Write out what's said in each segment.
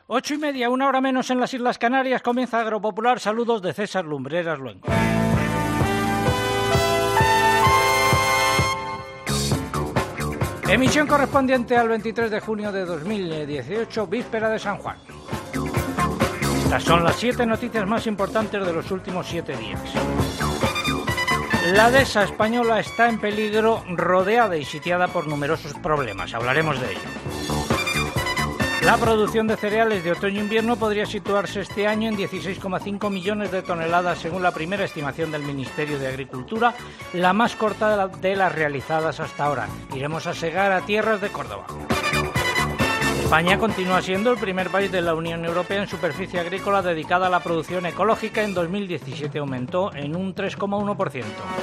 8:30, 1 hora menos en las Islas Canarias, comienza Agropopular. Saludos de César Lumbreras Luengo. Emisión correspondiente al 23 de junio de 2018, víspera de San Juan. Estas son las 7 noticias más importantes de los últimos 7 días. La dehesa española está en peligro, rodeada y sitiada por numerosos problemas. Hablaremos de ello. La producción de cereales de otoño-invierno podría situarse este año en 16,5 millones de toneladas, según la primera estimación del Ministerio de Agricultura, la más corta de las realizadas hasta ahora. Iremos a segar a tierras de Córdoba. España continúa siendo el primer país de la Unión Europea en superficie agrícola dedicada a la producción ecológica. En 2017 aumentó en un 3,1%.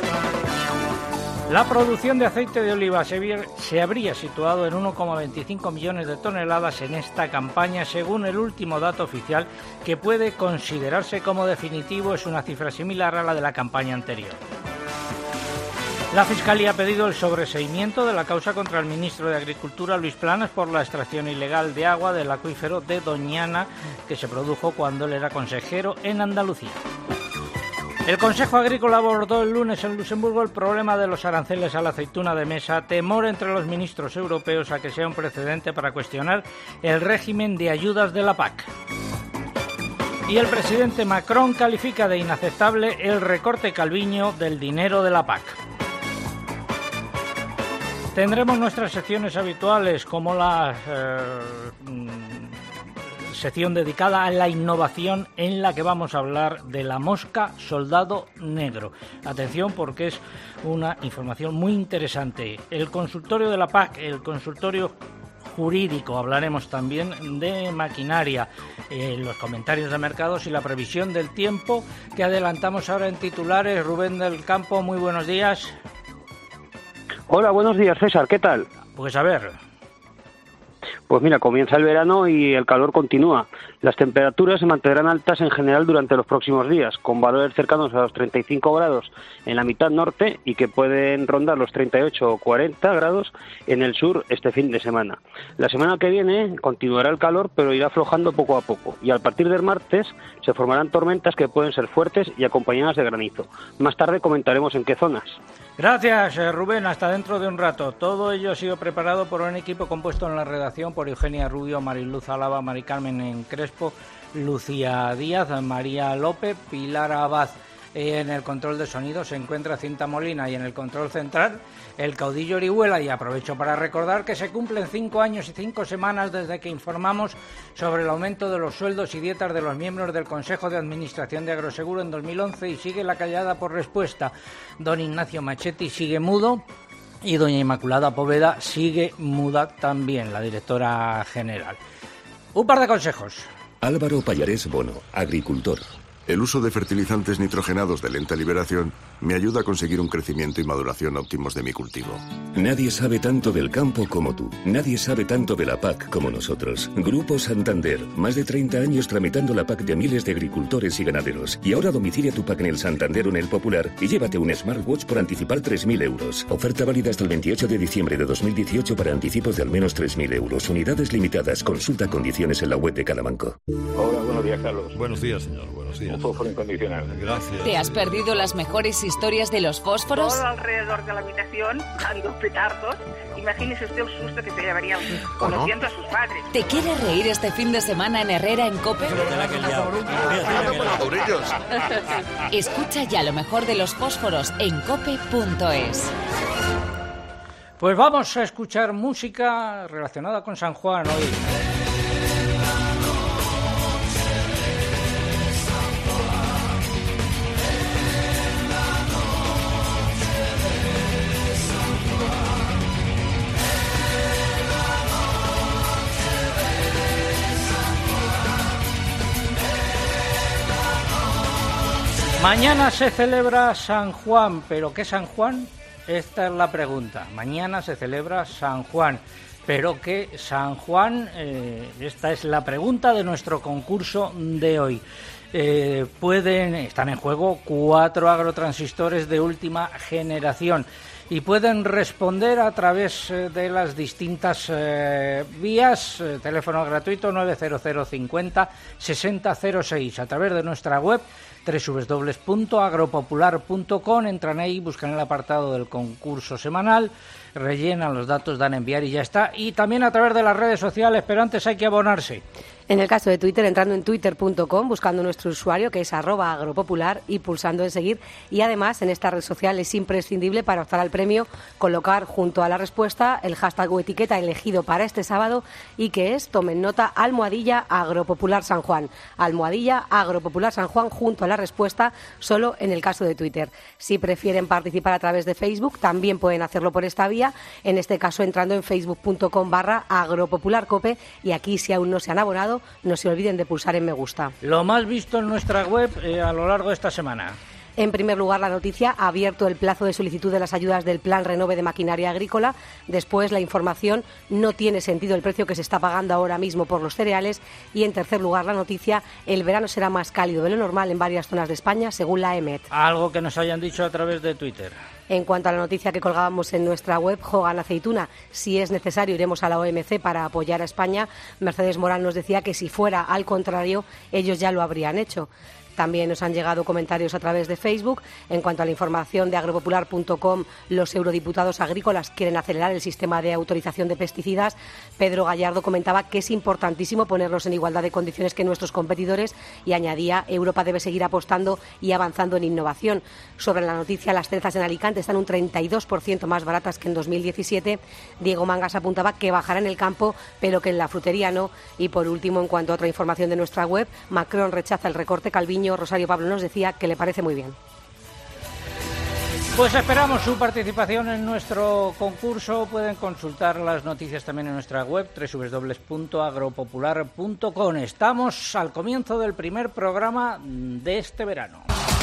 La producción de aceite de oliva se habría situado en 1,25 millones de toneladas en esta campaña, según el último dato oficial, que puede considerarse como definitivo. Es una cifra similar a la de la campaña anterior. La Fiscalía ha pedido el sobreseimiento de la causa contra el ministro de Agricultura, Luis Planas, por la extracción ilegal de agua del acuífero de Doñana, que se produjo cuando él era consejero en Andalucía. El Consejo Agrícola abordó el lunes en Luxemburgo el problema de los aranceles a la aceituna de mesa, temor entre los ministros europeos a que sea un precedente para cuestionar el régimen de ayudas de la PAC. Y el presidente Macron califica de inaceptable el recorte Calviño del dinero de la PAC. Tendremos nuestras secciones habituales, como la sección dedicada a la innovación, en la que vamos a hablar de la mosca soldado negro. Atención, porque es una información muy interesante. El consultorio de la PAC, el consultorio jurídico, hablaremos también de maquinaria, los comentarios de mercados y la previsión del tiempo que adelantamos ahora en titulares. Rubén del Campo, muy buenos días. Hola, buenos días, César, ¿qué tal? Pues a ver. Pues mira, comienza el verano y el calor continúa. Las temperaturas se mantendrán altas en general durante los próximos días, con valores cercanos a los 35 grados en la mitad norte y que pueden rondar los 38 o 40 grados en el sur este fin de semana. La semana que viene continuará el calor, pero irá aflojando poco a poco, y a partir del martes se formarán tormentas que pueden ser fuertes y acompañadas de granizo. Más tarde comentaremos en qué zonas. Gracias, Rubén. Hasta dentro de un rato. Todo ello ha sido preparado por un equipo compuesto en la redacción por Eugenia Rubio, Mariluz Alaba, Mari Carmen Crespo, Lucía Díaz, María López, Pilar Abad. En el control de sonido se encuentra Cinta Molina y en el control central el caudillo Orihuela. Y aprovecho para recordar que se cumplen 5 años y 5 semanas desde que informamos sobre el aumento de los sueldos y dietas de los miembros del Consejo de Administración de Agroseguro en 2011 y sigue la callada por respuesta. Don Ignacio Machetti sigue mudo y doña Inmaculada Poveda sigue muda también, la directora general. Un par de consejos. Álvaro Pallarés Bono, agricultor. El uso de fertilizantes nitrogenados de lenta liberación me ayuda a conseguir un crecimiento y maduración óptimos de mi cultivo. Nadie sabe tanto del campo como tú. Nadie sabe tanto de la PAC como nosotros. Grupo Santander. Más de 30 años tramitando la PAC de miles de agricultores y ganaderos. Y ahora domicilia tu PAC en el Santander o en el Popular y llévate un smartwatch por anticipar 3.000 euros. Oferta válida hasta el 28 de diciembre de 2018 para anticipos de al menos 3.000 euros. Unidades limitadas. Consulta condiciones en la web de cada banco. Hola, buenos días, Carlos. Buenos días, señor. Buenos días. Un fósforo incondicional. Gracias. ¿Te has perdido las mejores historias de los fósforos? Todo alrededor de la habitación, dando petardos. Imagínese usted el susto que se llevaría conociendo a sus padres. ¿Te quieres reír este fin de semana en Herrera en COPE? Escucha ya lo mejor de los fósforos en cope.es. Pues vamos a escuchar música relacionada con San Juan hoy. Mañana se celebra San Juan, ¿pero qué San Juan? Esta es la pregunta. Mañana se celebra San Juan, ¿pero qué San Juan? Esta es la pregunta de nuestro concurso de hoy. Están en juego 4 agrotransistores de última generación. y pueden responder a través de las distintas vías. Teléfono gratuito 900 50 60 06, a través de nuestra web www.agropopular.com. Entran ahí, buscan el apartado del concurso semanal, rellenan los datos, dan a enviar y ya está. Y también a través de las redes sociales, pero antes hay que abonarse. En el caso de Twitter, entrando en twitter.com, buscando nuestro usuario, que es @agropopular, y pulsando en seguir. Y además, en esta red social es imprescindible, para optar al premio, colocar junto a la respuesta el hashtag o etiqueta elegido para este sábado, y que es, tomen nota, #Agropopular San Juan. #Agropopular San Juan junto a la respuesta, solo en el caso de Twitter. Si prefieren participar a través de Facebook, también pueden hacerlo por esta vía, en este caso entrando en facebook.com/agropopularcope, y aquí, si aún no se han abonado, no se olviden de pulsar en me gusta. Lo más visto en nuestra web a lo largo de esta semana. En primer lugar, la noticia: ha abierto el plazo de solicitud de las ayudas del Plan Renove de maquinaria agrícola. Después, la información: no tiene sentido el precio que se está pagando ahora mismo por los cereales. Y en tercer lugar, la noticia: el verano será más cálido de lo normal en varias zonas de España, según la EMET. Algo que nos hayan dicho a través de Twitter. En cuanto a la noticia que colgábamos en nuestra web, Hogan Aceituna: si es necesario, iremos a la OMC para apoyar a España. Mercedes Morán nos decía que si fuera al contrario, ellos ya lo habrían hecho. También nos han llegado comentarios a través de Facebook. En cuanto a la información de agropopular.com, los eurodiputados agrícolas quieren acelerar el sistema de autorización de pesticidas. Pedro Gallardo comentaba que es importantísimo ponerlos en igualdad de condiciones que nuestros competidores, y añadía: Europa debe seguir apostando y avanzando en innovación. Sobre la noticia, las cerezas en Alicante están un 32% más baratas que en 2017. Diego Mangas apuntaba que bajará en el campo, pero que en la frutería no. Y por último, en cuanto a otra información de nuestra web, Macron rechaza el recorte Calviño. Rosario Pablo nos decía que le parece muy bien. Pues esperamos su participación en nuestro concurso. Pueden consultar las noticias también en nuestra web www.agropopular.com. Estamos al comienzo del primer programa de este verano.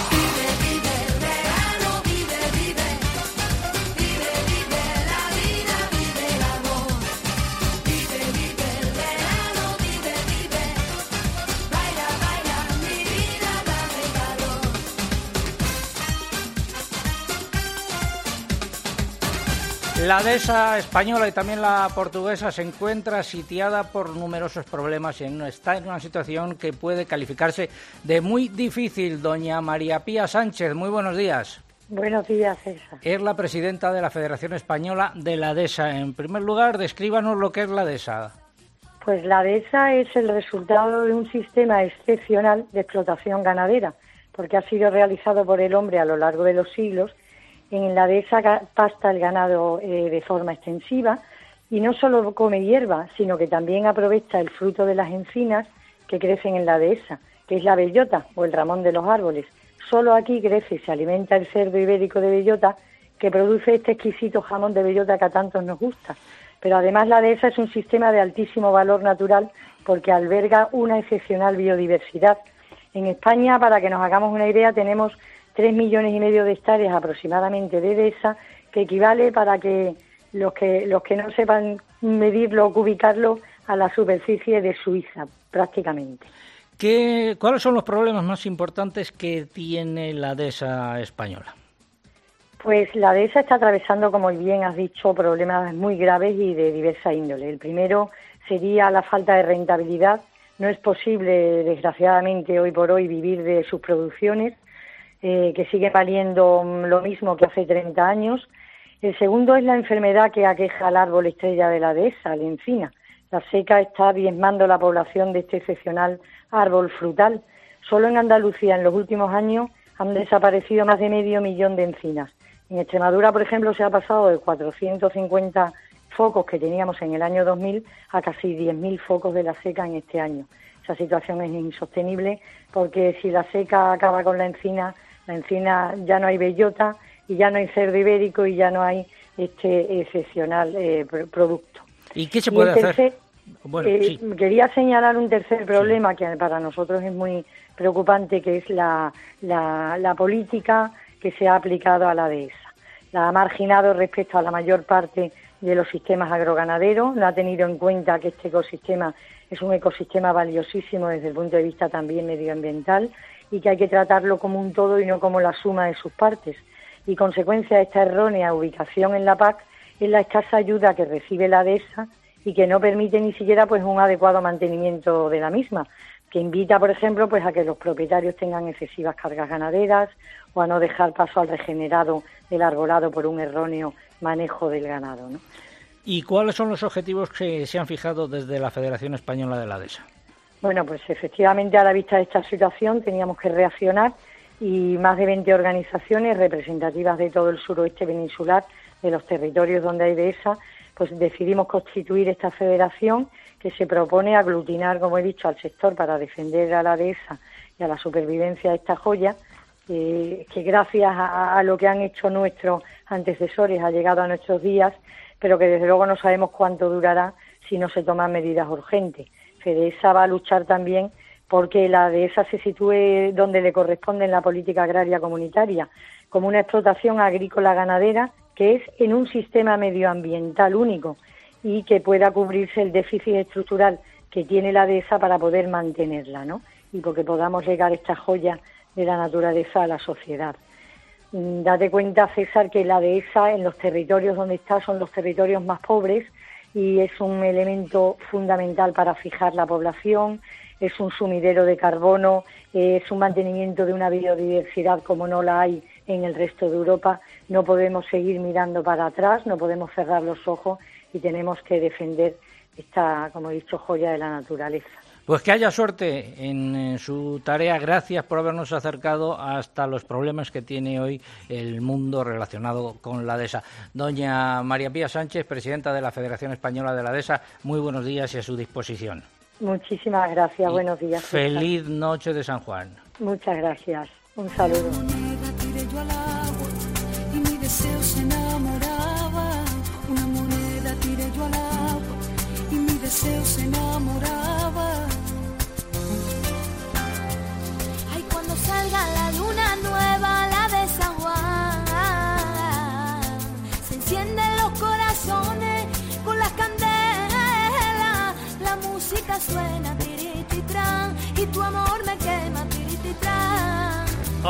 La dehesa española y también la portuguesa se encuentra sitiada por numerosos problemas y está en una situación que puede calificarse de muy difícil. Doña María Pía Sánchez, muy buenos días. Buenos días, César. Es la presidenta de la Federación Española de la dehesa. En primer lugar, descríbanos lo que es la dehesa. Pues la dehesa es el resultado de un sistema excepcional de explotación ganadera, porque ha sido realizado por el hombre a lo largo de los siglos. En la dehesa pasta el ganado de forma extensiva, y no solo come hierba, sino que también aprovecha el fruto de las encinas que crecen en la dehesa, que es la bellota o el ramón de los árboles. Solo aquí crece y se alimenta el cerdo ibérico de bellota, que produce este exquisito jamón de bellota que a tantos nos gusta. Pero además la dehesa es un sistema de altísimo valor natural, porque alberga una excepcional biodiversidad. En España, para que nos hagamos una idea, tenemos 3,5 millones de hectáreas aproximadamente de dehesa, que equivale, para que los que no sepan medirlo o ubicarlo, a la superficie de Suiza, prácticamente. ¿Cuáles son los problemas más importantes que tiene la dehesa española? Pues la dehesa está atravesando, como bien has dicho, problemas muy graves y de diversa índole. El primero sería la falta de rentabilidad. No es posible, desgraciadamente, hoy por hoy vivir de sus producciones, que sigue valiendo lo mismo que hace 30 años. El segundo es la enfermedad que aqueja al árbol estrella de la dehesa, la encina. La seca está diezmando la población de este excepcional árbol frutal. Solo en Andalucía, en los últimos años, han desaparecido más de 500.000 de encinas. En Extremadura, por ejemplo, se ha pasado de 450 focos que teníamos en el año 2000 a casi 10.000 focos de la seca en este año. Esa situación es insostenible, porque si la seca acaba con la encina ya no hay bellota y ya no hay cerdo ibérico y ya no hay este excepcional producto. ¿Y qué se puede hacer? Bueno, sí. Quería señalar un tercer problema que para nosotros es muy preocupante, que es la política que se ha aplicado a la dehesa. La ha marginado respecto a la mayor parte de los sistemas agroganaderos, no ha tenido en cuenta que este ecosistema es un ecosistema valiosísimo desde el punto de vista también medioambiental, y que hay que tratarlo como un todo y no como la suma de sus partes. y consecuencia de esta errónea ubicación en la PAC es la escasa ayuda que recibe la dehesa y que no permite ni siquiera pues un adecuado mantenimiento de la misma, que invita, por ejemplo, pues a que los propietarios tengan excesivas cargas ganaderas o a no dejar paso al regenerado del arbolado por un erróneo manejo del ganado, ¿no? ¿Y cuáles son los objetivos que se han fijado desde la Federación Española de la Dehesa? Bueno, pues efectivamente a la vista de esta situación teníamos que reaccionar y más de 20 organizaciones representativas de todo el suroeste peninsular, de los territorios donde hay dehesa, pues decidimos constituir esta federación que se propone aglutinar, como he dicho, al sector para defender a la dehesa y a la supervivencia de esta joya, que gracias a lo que han hecho nuestros antecesores ha llegado a nuestros días, pero que desde luego no sabemos cuánto durará si no se toman medidas urgentes. FEDESA va a luchar también porque la dehesa se sitúe donde le corresponde en la política agraria comunitaria, como una explotación agrícola ganadera que es en un sistema medioambiental único y que pueda cubrirse el déficit estructural que tiene la dehesa para poder mantenerla, ¿no? Y porque podamos legar esta joya de la naturaleza a la sociedad. Date cuenta, César, que la dehesa en los territorios donde está son los territorios más pobres y es un elemento fundamental para fijar la población, es un sumidero de carbono, es un mantenimiento de una biodiversidad como no la hay en el resto de Europa. No podemos seguir mirando para atrás, no podemos cerrar los ojos y tenemos que defender esta, como he dicho, joya de la naturaleza. Pues que haya suerte en su tarea. Gracias por habernos acercado hasta los problemas que tiene hoy el mundo relacionado con la dehesa. Doña María Pía Sánchez, presidenta de la Federación Española de la Dehesa, muy buenos días y a su disposición. Muchísimas gracias, y buenos días. Feliz noche de San Juan. Muchas gracias, un saludo. Salga la luna nueva, la de San Juan, se encienden los corazones con las candelas, la música suena tirititran y tu amor me quema tirititran.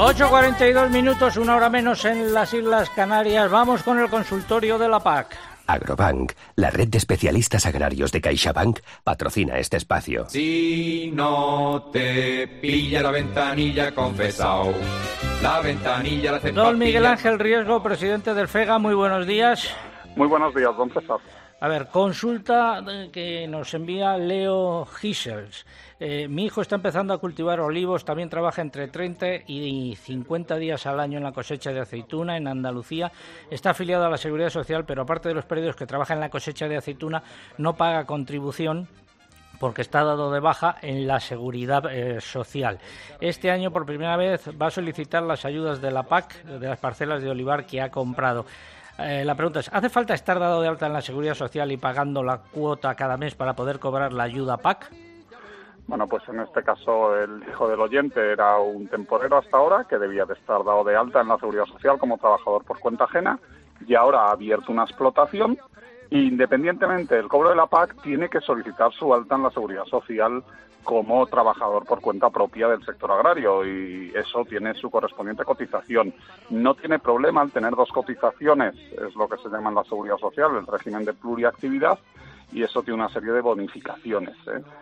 8:42 minutos, una hora menos en las Islas Canarias. Vamos con el consultorio de la PAC. Agrobank, la red de especialistas agrarios de CaixaBank, patrocina este espacio. Si no te pilla la ventanilla, confesao. La ventanilla la hace Don Miguel Ángel Riesgo, presidente del FEGA, muy buenos días. Muy buenos días, don César. A ver, consulta que nos envía Leo Gisels. Mi hijo está empezando a cultivar olivos, también trabaja entre 30 y 50 días al año en la cosecha de aceituna en Andalucía. Está afiliado a la Seguridad Social, pero aparte de los periodos que trabaja en la cosecha de aceituna, no paga contribución porque está dado de baja en la Seguridad Social. Este año, por primera vez, va a solicitar las ayudas de la PAC, de las parcelas de olivar que ha comprado. La pregunta es, ¿hace falta estar dado de alta en la Seguridad Social y pagando la cuota cada mes para poder cobrar la ayuda PAC? Bueno, pues en este caso el hijo del oyente era un temporero hasta ahora que debía de estar dado de alta en la Seguridad Social como trabajador por cuenta ajena y ahora ha abierto una explotación e independientemente del cobro de la PAC tiene que solicitar su alta en la Seguridad Social como trabajador por cuenta propia del sector agrario y eso tiene su correspondiente cotización. No tiene problema al tener dos cotizaciones, es lo que se llama en la Seguridad Social, el régimen de pluriactividad, y eso tiene una serie de bonificaciones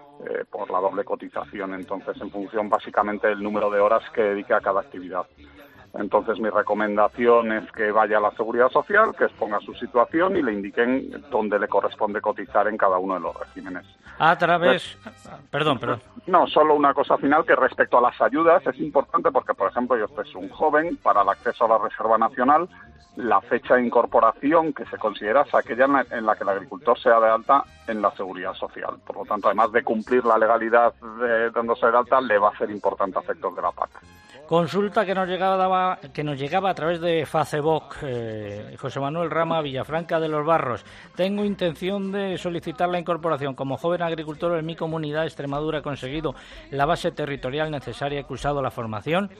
por la doble cotización, entonces en función básicamente del número de horas que dedique a cada actividad. Entonces mi recomendación es que vaya a la Seguridad Social, que exponga su situación y le indiquen dónde le corresponde cotizar en cada uno de los regímenes. A través... Perdón. No, solo una cosa final que respecto a las ayudas es importante porque, por ejemplo, yo soy un joven, para el acceso a la Reserva Nacional, la fecha de incorporación que se considera es aquella en la que el agricultor sea de alta en la Seguridad Social. Por lo tanto, además de cumplir la legalidad dándose de alta, le va a ser importante a efectos de la PAC. Consulta que nos llegaba a través de Facebook, José Manuel Rama, Villafranca de los Barros. Tengo intención de solicitar la incorporación. Como joven agricultor en mi comunidad, Extremadura, he conseguido la base territorial necesaria, he cursado la formación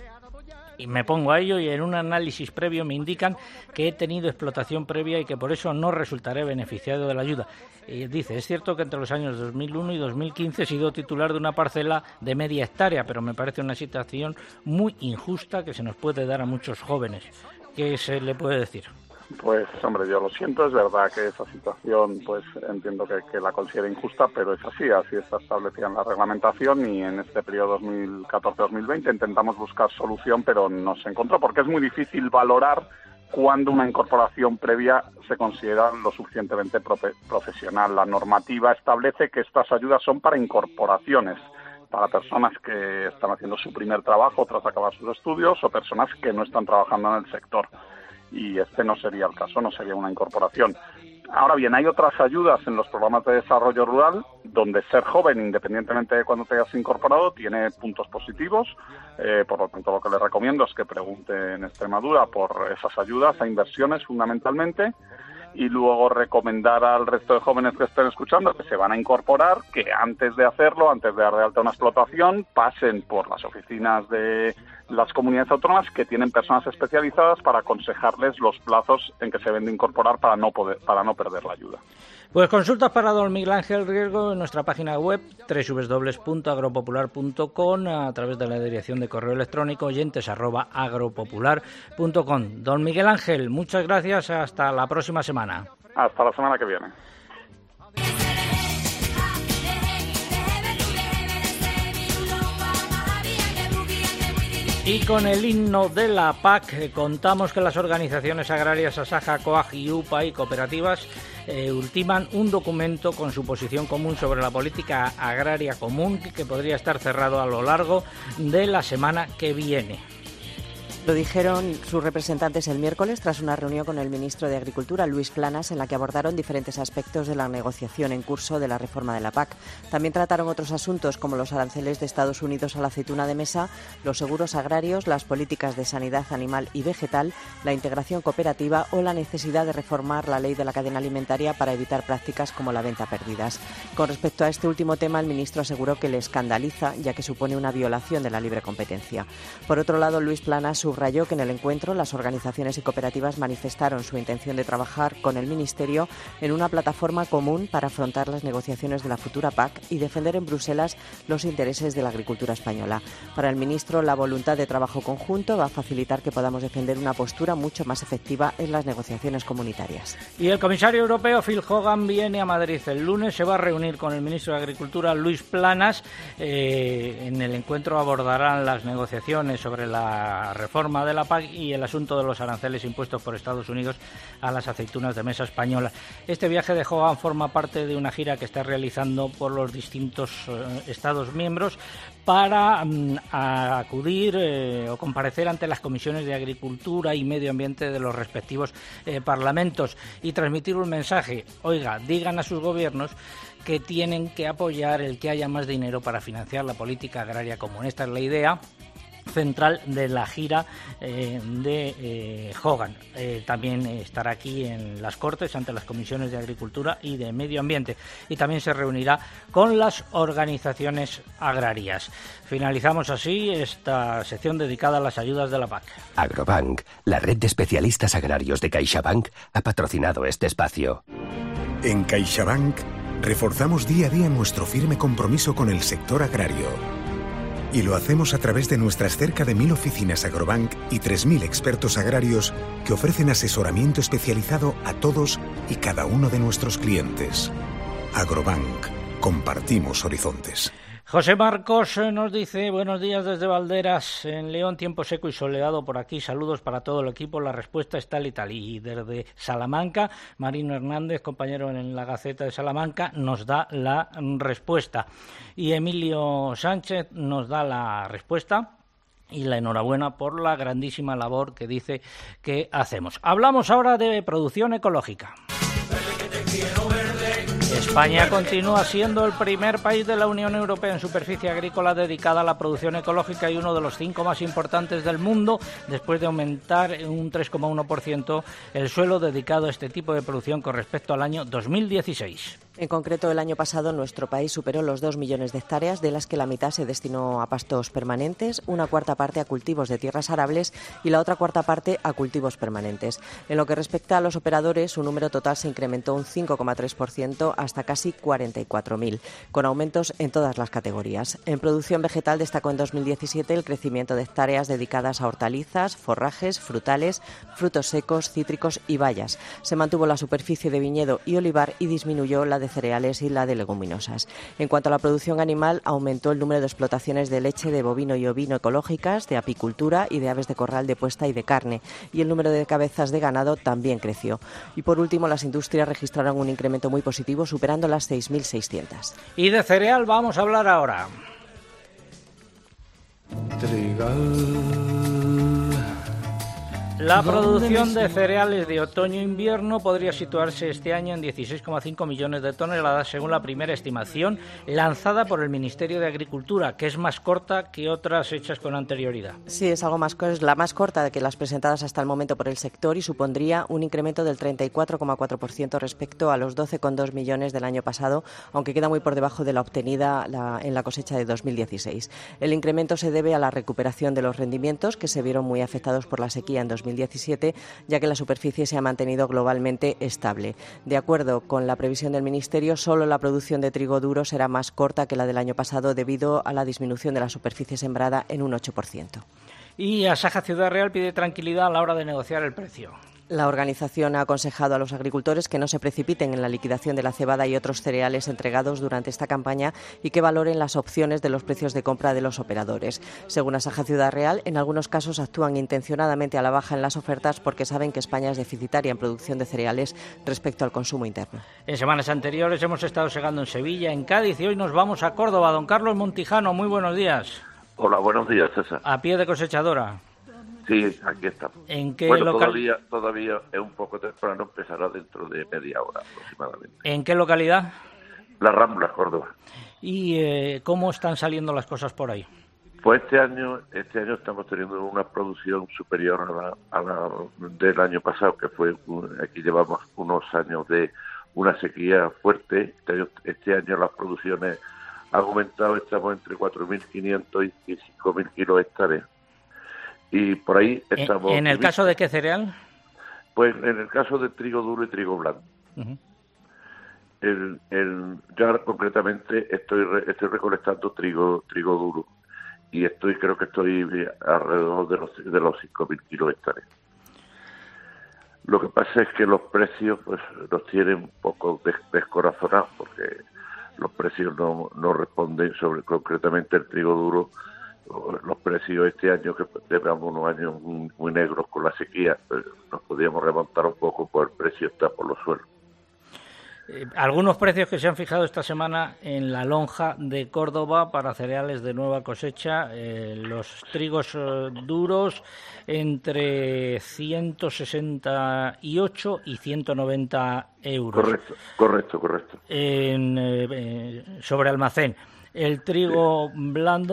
y me pongo a ello y en un análisis previo me indican que he tenido explotación previa y que por eso no resultaré beneficiario de la ayuda. Dice, es cierto que entre los años 2001 y 2015 he sido titular de una parcela de media hectárea, pero me parece una situación muy injusta que se nos puede dar a muchos jóvenes. ¿qué se le puede decir? Pues, hombre, yo lo siento, es verdad que esa situación, pues entiendo que la considero injusta, pero es así está establecida en la reglamentación y en este periodo 2014-2020 intentamos buscar solución, pero no se encontró, porque es muy difícil valorar cuando una incorporación previa se considera lo suficientemente profesional. La normativa establece que estas ayudas son para incorporaciones, para personas que están haciendo su primer trabajo tras acabar sus estudios o personas que no están trabajando en el sector. Y este no sería el caso, no sería una incorporación. Ahora bien, hay otras ayudas en los programas de desarrollo rural donde ser joven, independientemente de cuándo te hayas incorporado, tiene puntos positivos. Por lo tanto, lo que les recomiendo es que pregunte en Extremadura por esas ayudas a inversiones fundamentalmente, y luego recomendar al resto de jóvenes que estén escuchando que se van a incorporar, que antes de hacerlo, antes de dar de alta una explotación, pasen por las oficinas de las comunidades autónomas que tienen personas especializadas para aconsejarles los plazos en que se deben de incorporar para no perder la ayuda. Pues consultas para don Miguel Ángel Riesgo en nuestra página web www.agropopular.com, a través de la dirección de correo electrónico oyentes@agropopular.com. Don Miguel Ángel, muchas gracias, hasta la próxima semana. Hasta la semana que viene. Y con el himno de la PAC contamos que las organizaciones agrarias Asaja, COAG, UPA y cooperativas ultiman un documento con su posición común sobre la política agraria común que podría estar cerrado a lo largo de la semana que viene. Lo dijeron sus representantes el miércoles tras una reunión con el ministro de Agricultura, Luis Planas, en la que abordaron diferentes aspectos de la negociación en curso de la reforma de la PAC. También trataron otros asuntos como los aranceles de Estados Unidos a la aceituna de mesa, los seguros agrarios, las políticas de sanidad animal y vegetal, la integración cooperativa o la necesidad de reformar la ley de la cadena alimentaria para evitar prácticas como la venta a pérdidas. Con respecto a este último tema, el ministro aseguró que le escandaliza, ya que supone una violación de la libre competencia. Por otro lado, Luis Planas subrayó que en el encuentro las organizaciones y cooperativas manifestaron su intención de trabajar con el Ministerio en una plataforma común para afrontar las negociaciones de la futura PAC y defender en Bruselas los intereses de la agricultura española. Para el ministro, la voluntad de trabajo conjunto va a facilitar que podamos defender una postura mucho más efectiva en las negociaciones comunitarias. Y el comisario europeo Phil Hogan viene a Madrid el lunes, se va a reunir con el ministro de Agricultura Luis Planas. En el encuentro abordarán las negociaciones sobre la reforma de la PAC y el asunto de los aranceles impuestos por Estados Unidos a las aceitunas de mesa españolas. Este viaje de Hogan forma parte de una gira que está realizando por los distintos Estados miembros para acudir o comparecer ante las comisiones de Agricultura y Medio Ambiente de los respectivos parlamentos y transmitir un mensaje. Oiga, digan a sus gobiernos que tienen que apoyar el que haya más dinero para financiar la política agraria común. Esta es la idea central de la gira de Hogan. También estará aquí en las Cortes ante las comisiones de Agricultura y de Medio Ambiente, y también se reunirá con las organizaciones agrarias. Finalizamos así esta sección dedicada a las ayudas de la PAC. Agrobank, la red de especialistas agrarios de CaixaBank, ha patrocinado este espacio. En CaixaBank reforzamos día a día nuestro firme compromiso con el sector agrario. Y lo hacemos a través de nuestras cerca de 1.000 oficinas Agrobank y 3.000 expertos agrarios que ofrecen asesoramiento especializado a todos y cada uno de nuestros clientes. Agrobank. Compartimos horizontes. José Marcos nos dice: buenos días desde Valderas, en León, tiempo seco y soleado por aquí, saludos para todo el equipo, la respuesta es tal y tal. Y desde Salamanca, Marino Hernández, compañero en la Gaceta de Salamanca, nos da la respuesta. Y Emilio Sánchez nos da la respuesta y la enhorabuena por la grandísima labor que dice que hacemos. Hablamos ahora de producción ecológica. España continúa siendo el primer país de la Unión Europea en superficie agrícola dedicada a la producción ecológica y uno de los 5 más importantes del mundo, después de aumentar un 3,1% el suelo dedicado a este tipo de producción con respecto al año 2016. En concreto, el año pasado nuestro país superó los 2 millones de hectáreas, de las que la mitad se destinó a pastos permanentes, una cuarta parte a cultivos de tierras arables y la otra cuarta parte a cultivos permanentes. En lo que respecta a los operadores, su número total se incrementó un 5,3% hasta casi 44.000, con aumentos en todas las categorías. En producción vegetal destacó en 2017 el crecimiento de hectáreas dedicadas a hortalizas, forrajes, frutales, frutos secos, cítricos y bayas. Se mantuvo la superficie de viñedo y olivar y disminuyó la de cereales y la de leguminosas. En cuanto a la producción animal, aumentó el número de explotaciones de leche de bovino y ovino ecológicas, de apicultura y de aves de corral de puesta y de carne, y el número de cabezas de ganado también creció. Y por último, las industrias registraron un incremento muy positivo, superando las 6.600. Y de cereal vamos a hablar ahora. La producción de cereales de otoño-invierno podría situarse este año en 16,5 millones de toneladas, según la primera estimación lanzada por el Ministerio de Agricultura, que es más corta que otras hechas con anterioridad. Sí, es la más corta de que las presentadas hasta el momento por el sector y supondría un incremento del 34,4% respecto a los 12,2 millones del año pasado, aunque queda muy por debajo de la obtenida en la cosecha de 2016. El incremento se debe a la recuperación de los rendimientos, que se vieron muy afectados por la sequía en 2017, ya que la superficie se ha mantenido globalmente estable. De acuerdo con la previsión del Ministerio, solo la producción de trigo duro será más corta que la del año pasado debido a la disminución de la superficie sembrada en un 8%. Y Asaja Ciudad Real pide tranquilidad a la hora de negociar el precio. La organización ha aconsejado a los agricultores que no se precipiten en la liquidación de la cebada y otros cereales entregados durante esta campaña y que valoren las opciones de los precios de compra de los operadores. Según Asaja Ciudad Real, en algunos casos actúan intencionadamente a la baja en las ofertas porque saben que España es deficitaria en producción de cereales respecto al consumo interno. En semanas anteriores hemos estado segando en Sevilla, en Cádiz, y hoy nos vamos a Córdoba. Don Carlos Montijano, muy buenos días. Hola, buenos días, César. A pie de cosechadora. Sí, aquí estamos. ¿En qué bueno, local? todavía es un poco temprano, empezará dentro de media hora aproximadamente. ¿En qué localidad? La Rambla, Córdoba. ¿Y cómo están saliendo las cosas por ahí? Pues este año estamos teniendo una producción superior a la del año pasado, que fue, aquí llevamos unos años de una sequía fuerte. Este año las producciones han aumentado, estamos entre 4.500 y 5.000 kilos hectáreas. Y por ahí estamos... ¿En el caso de qué cereal? Pues en el caso de trigo duro y trigo blando. Uh-huh. Ya concretamente estoy recolectando trigo duro y creo que estoy alrededor de los 5.000 kilos hectáreas. Lo que pasa es que los precios pues nos tienen un poco descorazonados porque los precios no responden concretamente el trigo duro. Los precios este año, que llevamos unos años muy negros con la sequía, pues nos podíamos remontar un poco, pues el precio está por los suelos. Algunos precios que se han fijado esta semana en la lonja de Córdoba para cereales de nueva cosecha, los trigos duros entre 168 y 190 euros. Correcto. Sobre almacén. El trigo blando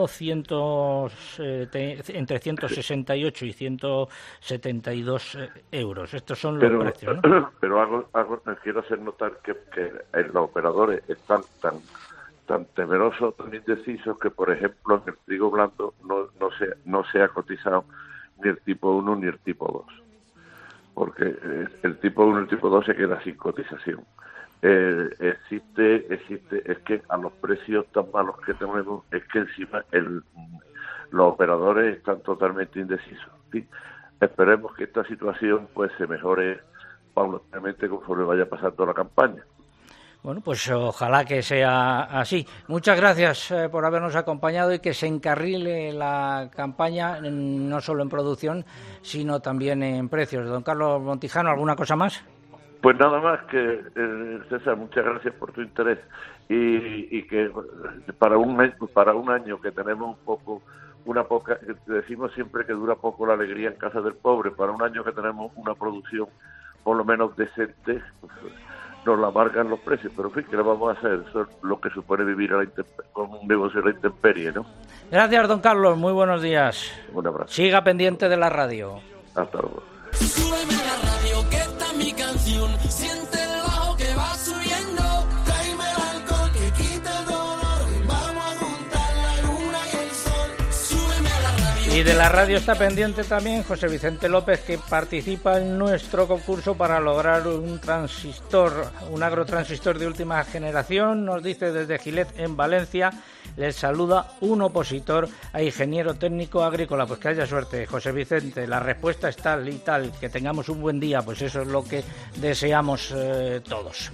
entre 168 y 172 euros. Estos son los precios, ¿no? Pero quiero hacer notar que los operadores están tan temerosos, tan indecisos, que por ejemplo en el trigo blando no se ha cotizado ni el tipo 1 ni el tipo 2. Porque el tipo 1 y el tipo 2 se queda sin cotización. Existe, es que a los precios tan malos que tenemos, es que encima los operadores están totalmente indecisos. ¿Sí? Esperemos que esta situación pues se mejore paulatinamente conforme vaya pasando la campaña. Bueno, pues ojalá que sea así. Muchas gracias por habernos acompañado y que se encarrile la campaña no solo en producción, sino también en precios. Don Carlos Montijano, ¿alguna cosa más? Pues nada más que, César, muchas gracias por tu interés y que para un año que tenemos decimos siempre que dura poco la alegría en casa del pobre, para un año que tenemos una producción por lo menos decente, pues, nos la marcan los precios, pero en fin, ¿qué le vamos a hacer? Eso es lo que supone vivir con un negocio de la intemperie, ¿no? Gracias, don Carlos, muy buenos días. Un abrazo. Siga pendiente de la radio. Hasta luego. Súbeme la radio, que está mi canción. Siente el bajo que va subiendo. Tráeme Y de la radio está pendiente también José Vicente López, que participa en nuestro concurso para lograr un agrotransistor de última generación. Nos dice desde Gilet, en Valencia, les saluda un opositor a ingeniero técnico agrícola. Pues que haya suerte, José Vicente. La respuesta es tal y tal, que tengamos un buen día, pues eso es lo que deseamos todos.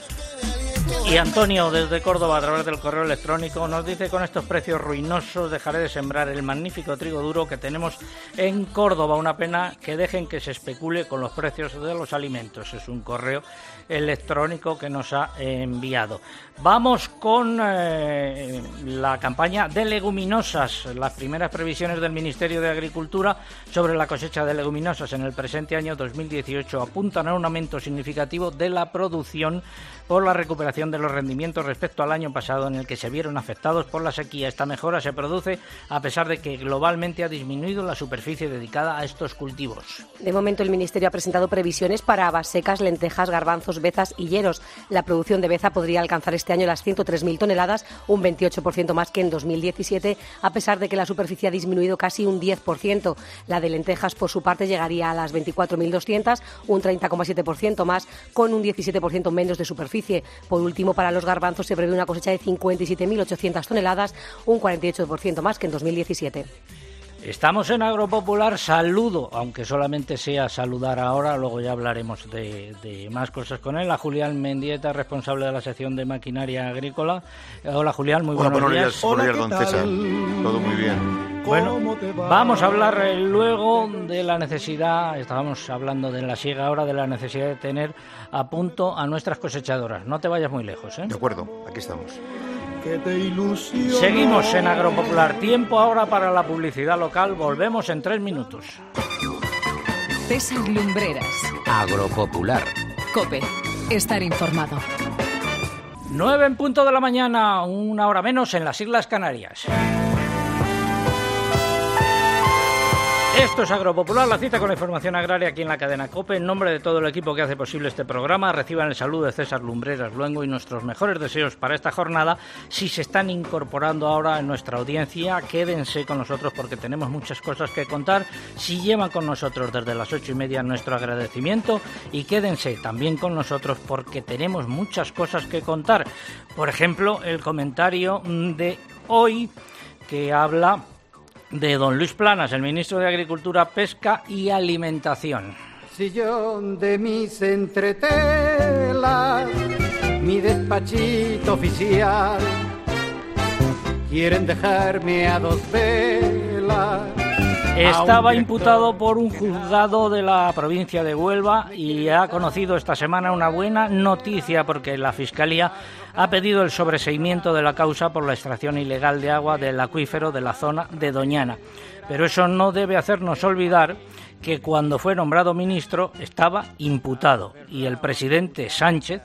Y Antonio, desde Córdoba, a través del correo electrónico, nos dice: con estos precios ruinosos dejaré de sembrar el magnífico trigo duro que tenemos en Córdoba. Una pena que dejen que se especule con los precios de los alimentos. Es un correo electrónico que nos ha enviado. Vamos con la campaña de leguminosas. Las primeras previsiones del Ministerio de Agricultura sobre la cosecha de leguminosas en el presente año 2018 apuntan a un aumento significativo de la producción por la recuperación de los rendimientos respecto al año pasado, en el que se vieron afectados por la sequía. Esta mejora se produce a pesar de que globalmente ha disminuido la superficie dedicada a estos cultivos. De momento, el Ministerio ha presentado previsiones para habas secas, lentejas, garbanzos, bezas y lleros. La producción de beza podría alcanzar este año las 103.000 toneladas, un 28% más que en 2017, a pesar de que la superficie ha disminuido casi un 10%. La de lentejas, por su parte, llegaría a las 24.200, un 30,7% más, con un 17% menos de superficie. Por último, para los garbanzos se prevé una cosecha de 57.800 toneladas, un 48% más que en 2017. Estamos en Agropopular. Saludo, aunque solamente sea saludar ahora, luego ya hablaremos de más cosas con él, a Julián Mendieta, responsable de la sección de maquinaria agrícola. Hola, Julián, muy buenos días. Buenos días, don César. Todo muy bien. Bueno, vamos a hablar luego de la necesidad, estábamos hablando de la siega ahora, de la necesidad de tener a punto a nuestras cosechadoras. No te vayas muy lejos, ¿eh? De acuerdo, aquí estamos. Seguimos en Agropopular. Tiempo ahora para la publicidad local. Volvemos en 3 minutos. César Lumbreras. Agropopular. COPE. Estar informado. 9 en punto de la mañana, una hora menos en las Islas Canarias. Esto es Agropopular, la cita con la información agraria aquí en la cadena COPE. En nombre de todo el equipo que hace posible este programa, reciban el saludo de César Lumbreras Luengo y nuestros mejores deseos para esta jornada. Si se están incorporando ahora en nuestra audiencia, quédense con nosotros porque tenemos muchas cosas que contar. Si llevan con nosotros desde las 8:30, nuestro agradecimiento, y quédense también con nosotros porque tenemos muchas cosas que contar. Por ejemplo, el comentario de hoy que habla de don Luis Planas, el ministro de Agricultura, Pesca y Alimentación. Sillón de mis entretelas, mi despachito oficial, quieren dejarme a 2 velas. Estaba imputado por un juzgado de la provincia de Huelva y ha conocido esta semana una buena noticia porque la Fiscalía ha pedido el sobreseimiento de la causa por la extracción ilegal de agua del acuífero de la zona de Doñana. Pero eso no debe hacernos olvidar que cuando fue nombrado ministro estaba imputado y el presidente Sánchez,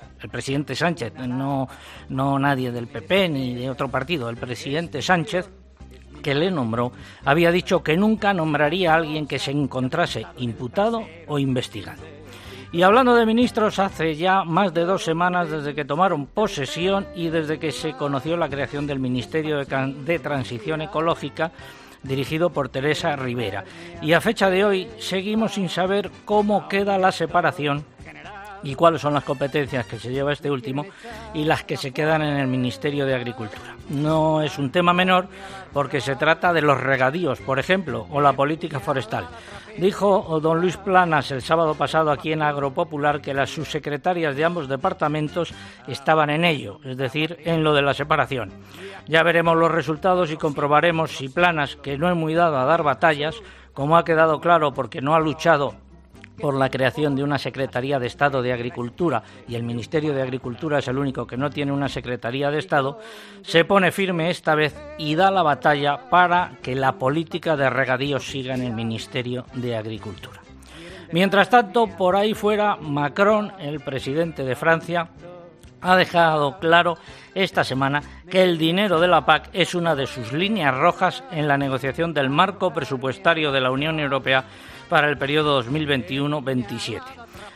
no nadie del PP ni de otro partido, el presidente Sánchez, que le nombró, había dicho que nunca nombraría a alguien que se encontrase imputado o investigado. Y hablando de ministros, hace ya más de 2 semanas desde que tomaron posesión y desde que se conoció la creación del Ministerio de Transición Ecológica, dirigido por Teresa Rivera. Y a fecha de hoy seguimos sin saber cómo queda la separación y cuáles son las competencias que se lleva este último y las que se quedan en el Ministerio de Agricultura. No es un tema menor porque se trata de los regadíos, por ejemplo, o la política forestal. Dijo don Luis Planas el sábado pasado aquí en Agropopular que las subsecretarias de ambos departamentos estaban en ello, es decir, en lo de la separación. Ya veremos los resultados y comprobaremos si Planas, que no es muy dado a dar batallas, como ha quedado claro porque no ha luchado por la creación de una Secretaría de Estado de Agricultura y el Ministerio de Agricultura es el único que no tiene una Secretaría de Estado, se pone firme esta vez y da la batalla para que la política de regadíos siga en el Ministerio de Agricultura. Mientras tanto, por ahí fuera, Macron, el presidente de Francia, ha dejado claro esta semana que el dinero de la PAC es una de sus líneas rojas en la negociación del marco presupuestario de la Unión Europea para el periodo 2021-27.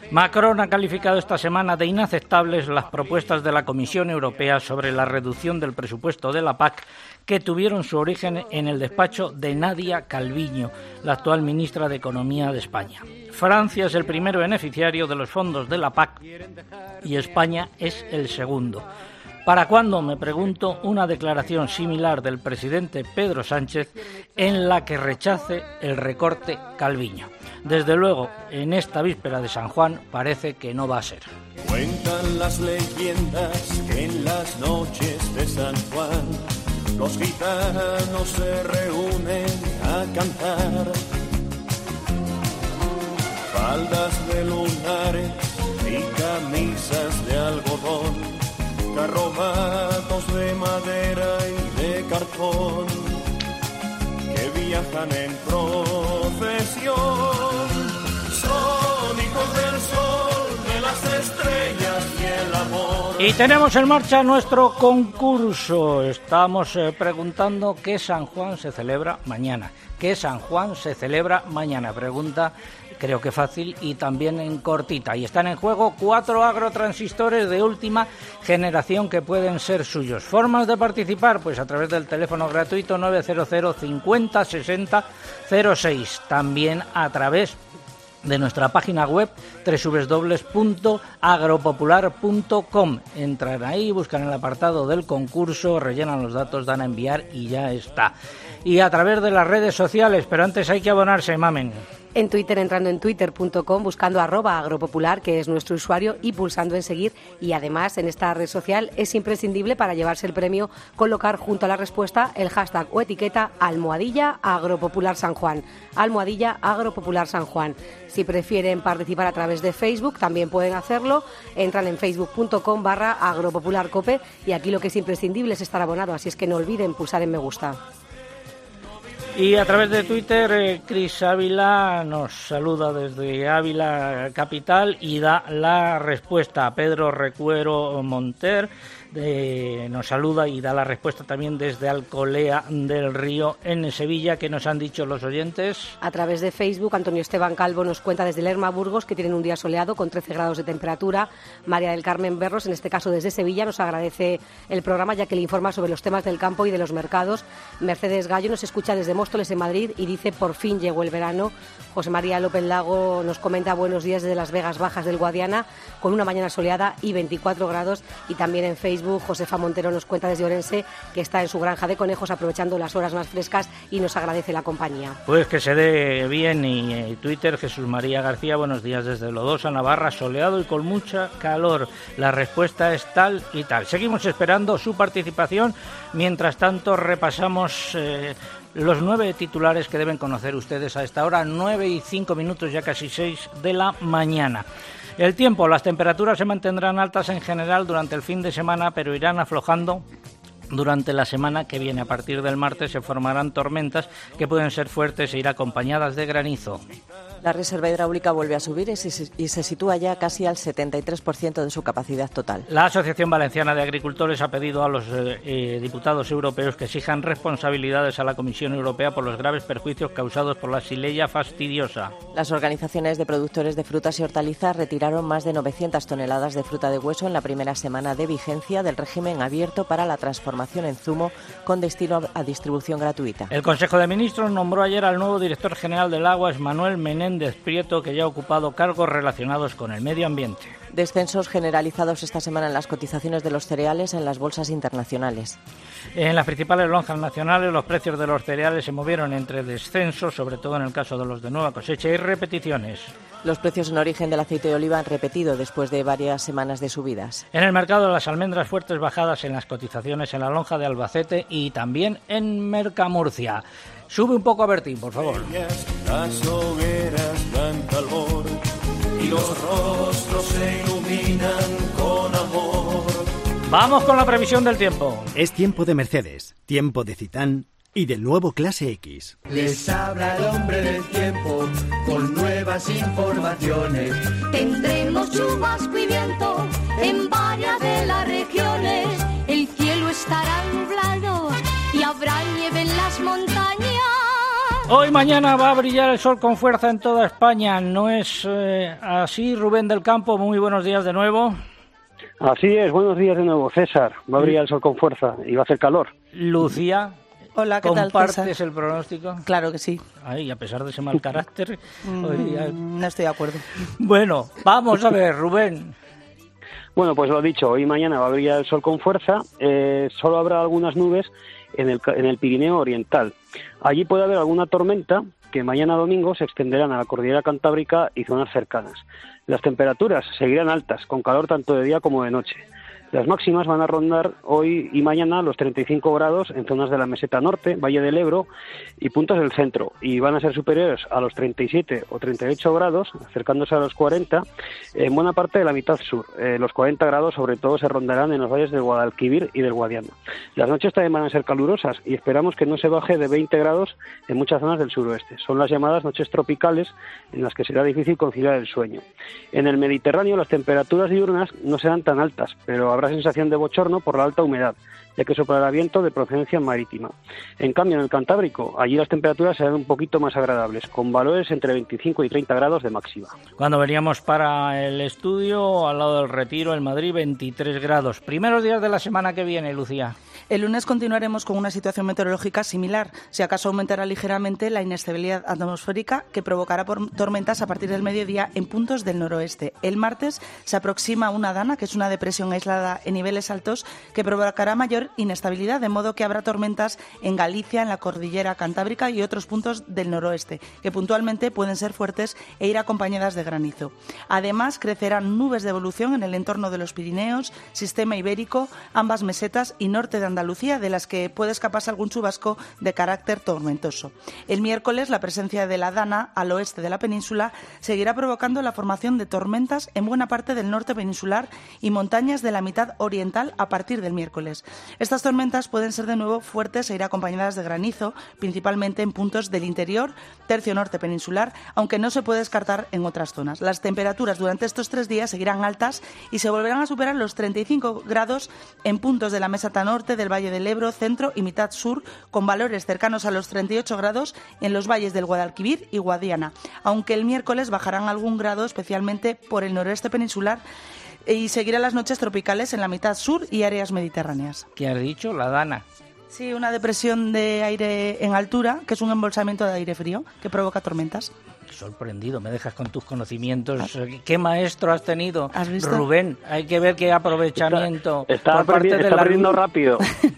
Macron ha calificado esta semana de inaceptables las propuestas de la Comisión Europea sobre la reducción del presupuesto de la PAC que tuvieron su origen en el despacho de Nadia Calviño, la actual ministra de Economía de España. Francia es el primer beneficiario de los fondos de la PAC y España es el segundo. ¿Para cuándo, me pregunto, una declaración similar del presidente Pedro Sánchez en la que rechace el recorte Calviño? Desde luego, en esta víspera de San Juan parece que no va a ser. Cuentan las leyendas que en las noches de San Juan los gitanos se reúnen a cantar. Faldas de lunares y camisas de algodón, carromatos de madera y de cartón, que viajan en procesión. Son hijos del sol, de las estrellas y el amor. Y tenemos en marcha nuestro concurso. Estamos preguntando qué San Juan se celebra mañana. ¿Qué San Juan se celebra mañana? Pregunta, creo que fácil y también en cortita. Y están en juego 4 agrotransistores de última generación que pueden ser suyos. Formas de participar, pues a través del teléfono gratuito 900 50 60 06. También a través de nuestra página web www.agropopular.com. Entran ahí, buscan el apartado del concurso, rellenan los datos, dan a enviar y ya está. Y a través de las redes sociales, pero antes hay que abonarse, mamen. En Twitter, entrando en twitter.com, buscando @agropopular, que es nuestro usuario, y pulsando en seguir. Y además, en esta red social es imprescindible para llevarse el premio colocar junto a la respuesta el hashtag o etiqueta @agropopularsanjuan. @agropopularsanjuan. Si prefieren participar a través de Facebook, también pueden hacerlo. Entran en facebook.com/agropopularcope y aquí lo que es imprescindible es estar abonado, así es que no olviden pulsar en me gusta. Y a través de Twitter, Cris Ávila nos saluda desde Ávila Capital y da la respuesta. A Pedro Recuero Monter nos saluda y da la respuesta también desde Alcolea del Río en Sevilla. ¿Qué nos han dicho los oyentes? A través de Facebook, Antonio Esteban Calvo nos cuenta desde Lerma, Burgos, que tienen un día soleado con 13 grados de temperatura. María del Carmen Berros, en este caso desde Sevilla, nos agradece el programa ya que le informa sobre los temas del campo y de los mercados. Mercedes Gallo nos escucha desde Móstoles en Madrid y dice: por fin llegó el verano. José María López Lago nos comenta: buenos días desde las Vegas Bajas del Guadiana, con una mañana soleada y 24 grados. Y también en Facebook, Josefa Montero nos cuenta desde Orense que está en su granja de conejos aprovechando las horas más frescas y nos agradece la compañía. Pues que se dé bien. Y Twitter, Jesús María García, buenos días desde Lodosa, Navarra, soleado y con mucha calor. La respuesta es tal y tal. Seguimos esperando su participación. Mientras tanto, repasamos los 9 titulares que deben conocer ustedes a esta hora, 9:05, ya casi 6 de la mañana. El tiempo, las temperaturas se mantendrán altas en general durante el fin de semana, pero irán aflojando durante la semana que viene. A partir del martes se formarán tormentas que pueden ser fuertes e ir acompañadas de granizo. La reserva hidráulica vuelve a subir y se sitúa ya casi al 73% de su capacidad total. La Asociación Valenciana de Agricultores ha pedido a los diputados europeos que exijan responsabilidades a la Comisión Europea por los graves perjuicios causados por la Xylella fastidiosa. Las organizaciones de productores de frutas y hortalizas retiraron más de 900 toneladas de fruta de hueso en la primera semana de vigencia del régimen abierto para la transformación en zumo con destino a distribución gratuita. El Consejo de Ministros nombró ayer al nuevo director general del Agua, Manuel Menéndez Prieto, que ya ha ocupado cargos relacionados con el medio ambiente. Descensos generalizados esta semana en las cotizaciones de los cereales en las bolsas internacionales. En las principales lonjas nacionales los precios de los cereales se movieron entre descensos, sobre todo en el caso de los de nueva cosecha, y repeticiones. Los precios en origen del aceite de oliva han repetido después de varias semanas de subidas. En el mercado de las almendras, fuertes bajadas en las cotizaciones en la lonja de Albacete y también en Mercamurcia. Sube un poco a Bertín, por favor. Las hogueras dan calor y los rostros se iluminan con amor. Vamos con la previsión del tiempo. Es tiempo de Mercedes, tiempo de Citán y del nuevo Clase X. Les habla el hombre del tiempo con nuevas informaciones. Tendremos chubasco y viento en varias de las regiones. El cielo estará nublado y habrá nieve en las montañas. Hoy mañana va a brillar el sol con fuerza en toda España, ¿no es así? Rubén del Campo, muy buenos días de nuevo. Así es, buenos días de nuevo, César. Va a brillar el sol con fuerza y va a hacer calor. Lucía, hola, ¿qué tal, ¿compartes César? el pronóstico? Claro que sí. Ay, a pesar de ese mal carácter. No estoy de acuerdo. Bueno, vamos a ver, Rubén. Bueno, pues lo dicho, hoy y mañana va a brillar el sol con fuerza. Solo habrá algunas nubes en el Pirineo Oriental. Allí puede haber alguna tormenta que mañana domingo se extenderán a la cordillera Cantábrica y zonas cercanas. Las temperaturas seguirán altas, con calor tanto de día como de noche. Las máximas van a rondar hoy y mañana los 35 grados en zonas de la meseta norte, Valle del Ebro y puntos del centro, y van a ser superiores a los 37 o 38 grados, acercándose a los 40 en buena parte de la mitad sur. Los 40 grados sobre todo se rondarán en los valles del Guadalquivir y del Guadiana. Las noches también van a ser calurosas y esperamos que no se baje de 20 grados en muchas zonas del suroeste. Son las llamadas noches tropicales, en las que será difícil conciliar el sueño. En el Mediterráneo las temperaturas diurnas no serán tan altas, pero habrá sensación de bochorno por la alta humedad, ya que soplará viento de procedencia marítima. En cambio, en el Cantábrico, allí las temperaturas serán un poquito más agradables, con valores entre 25 y 30 grados de máxima. Cuando veníamos para el estudio, al lado del Retiro, en Madrid, 23 grados. Primeros días de la semana que viene, Lucía. El lunes continuaremos con una situación meteorológica similar. Si acaso aumentará ligeramente la inestabilidad atmosférica que provocará tormentas a partir del mediodía en puntos del noroeste. El martes se aproxima una dana, que es una depresión aislada en niveles altos, que provocará mayor inestabilidad, de modo que habrá tormentas en Galicia, en la cordillera Cantábrica y otros puntos del noroeste, que puntualmente pueden ser fuertes e ir acompañadas de granizo. Además, crecerán nubes de evolución en el entorno de los Pirineos, sistema ibérico, ambas mesetas y norte de Andalucía, de las que puede escaparse algún chubasco de carácter tormentoso. El miércoles, la presencia de la dana al oeste de la península seguirá provocando la formación de tormentas en buena parte del norte peninsular y montañas de la mitad oriental a partir del miércoles. Estas tormentas pueden ser de nuevo fuertes e ir acompañadas de granizo, principalmente en puntos del interior, tercio norte peninsular, aunque no se puede descartar en otras zonas. Las temperaturas durante estos 3 días seguirán altas y se volverán a superar los 35 grados en puntos de la meseta norte, del Valle del Ebro, centro y mitad sur, con valores cercanos a los 38 grados en los valles del Guadalquivir y Guadiana, aunque el miércoles bajarán algún grado, especialmente por el noroeste peninsular, y seguirán las noches tropicales en la mitad sur y áreas mediterráneas. ¿Qué has dicho? La dana. Sí, una depresión de aire en altura, que es un embolsamiento de aire frío que provoca tormentas. Sorprendido, me dejas con tus conocimientos. ¿Qué maestro has tenido? ¿Has visto? Rubén, hay que ver qué aprovechamiento. Está perdiendo rápido.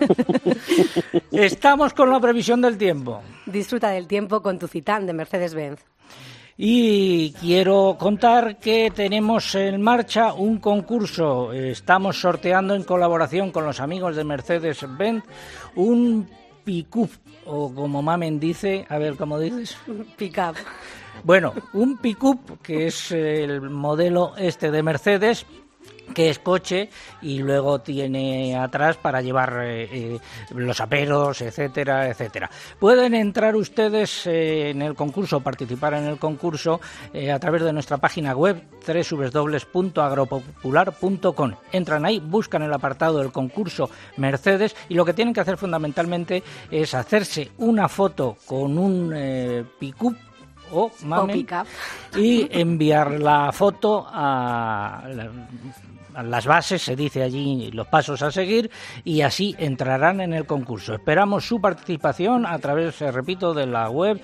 Estamos con la previsión del tiempo. Disfruta del tiempo con tu Citán de Mercedes-Benz. Y quiero contar que tenemos en marcha un concurso. Estamos sorteando en colaboración con los amigos de Mercedes-Benz un pick-up, o como Mamen dice, a ver, ¿cómo dices? Pick-up. Bueno, un pick-up, que es el modelo este de Mercedes, que es coche y luego tiene atrás para llevar los aperos, etcétera, etcétera. Pueden entrar ustedes en el concurso, participar en el concurso a través de nuestra página web www.agropopular.com. Entran ahí, buscan el apartado del concurso Mercedes y lo que tienen que hacer fundamentalmente es hacerse una foto con un pick-up o pick-up y enviar la foto a las bases, se dice allí los pasos a seguir, y así entrarán en el concurso. Esperamos su participación a través, repito, de la web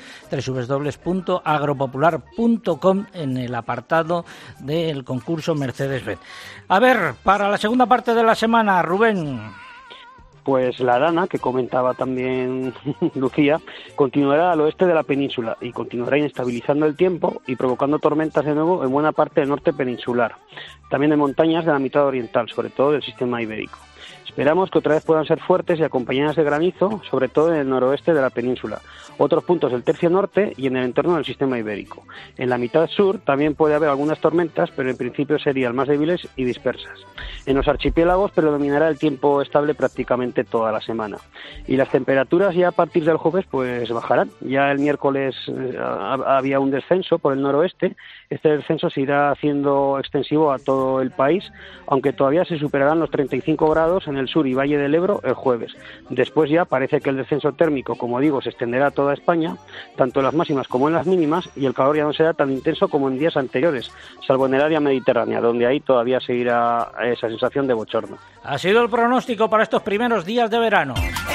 www.agropopular.com en el apartado del concurso Mercedes-Benz. A ver, para la segunda parte de la semana, Rubén. Pues la dana, que comentaba también Lucía, continuará al oeste de la península y continuará inestabilizando el tiempo y provocando tormentas de nuevo en buena parte del norte peninsular, también en montañas de la mitad oriental, sobre todo del sistema ibérico. Esperamos que otra vez puedan ser fuertes y acompañadas de granizo, sobre todo en el noroeste de la península, otros puntos del tercio norte y en el entorno del sistema ibérico. En la mitad sur también puede haber algunas tormentas, pero en principio serían más débiles y dispersas. En los archipiélagos predominará el tiempo estable prácticamente toda la semana. Y las temperaturas ya a partir del jueves pues bajarán. Ya el miércoles había un descenso por el noroeste. Este descenso se irá haciendo extensivo a todo el país, aunque todavía se superarán los 35 grados en el del Sur y Valle del Ebro el jueves. Después ya parece que el descenso térmico, como digo, se extenderá a toda España, tanto en las máximas como en las mínimas, y el calor ya no será tan intenso como en días anteriores, salvo en el área mediterránea, donde ahí todavía seguirá esa sensación de bochorno. Ha sido el pronóstico para estos primeros días de verano.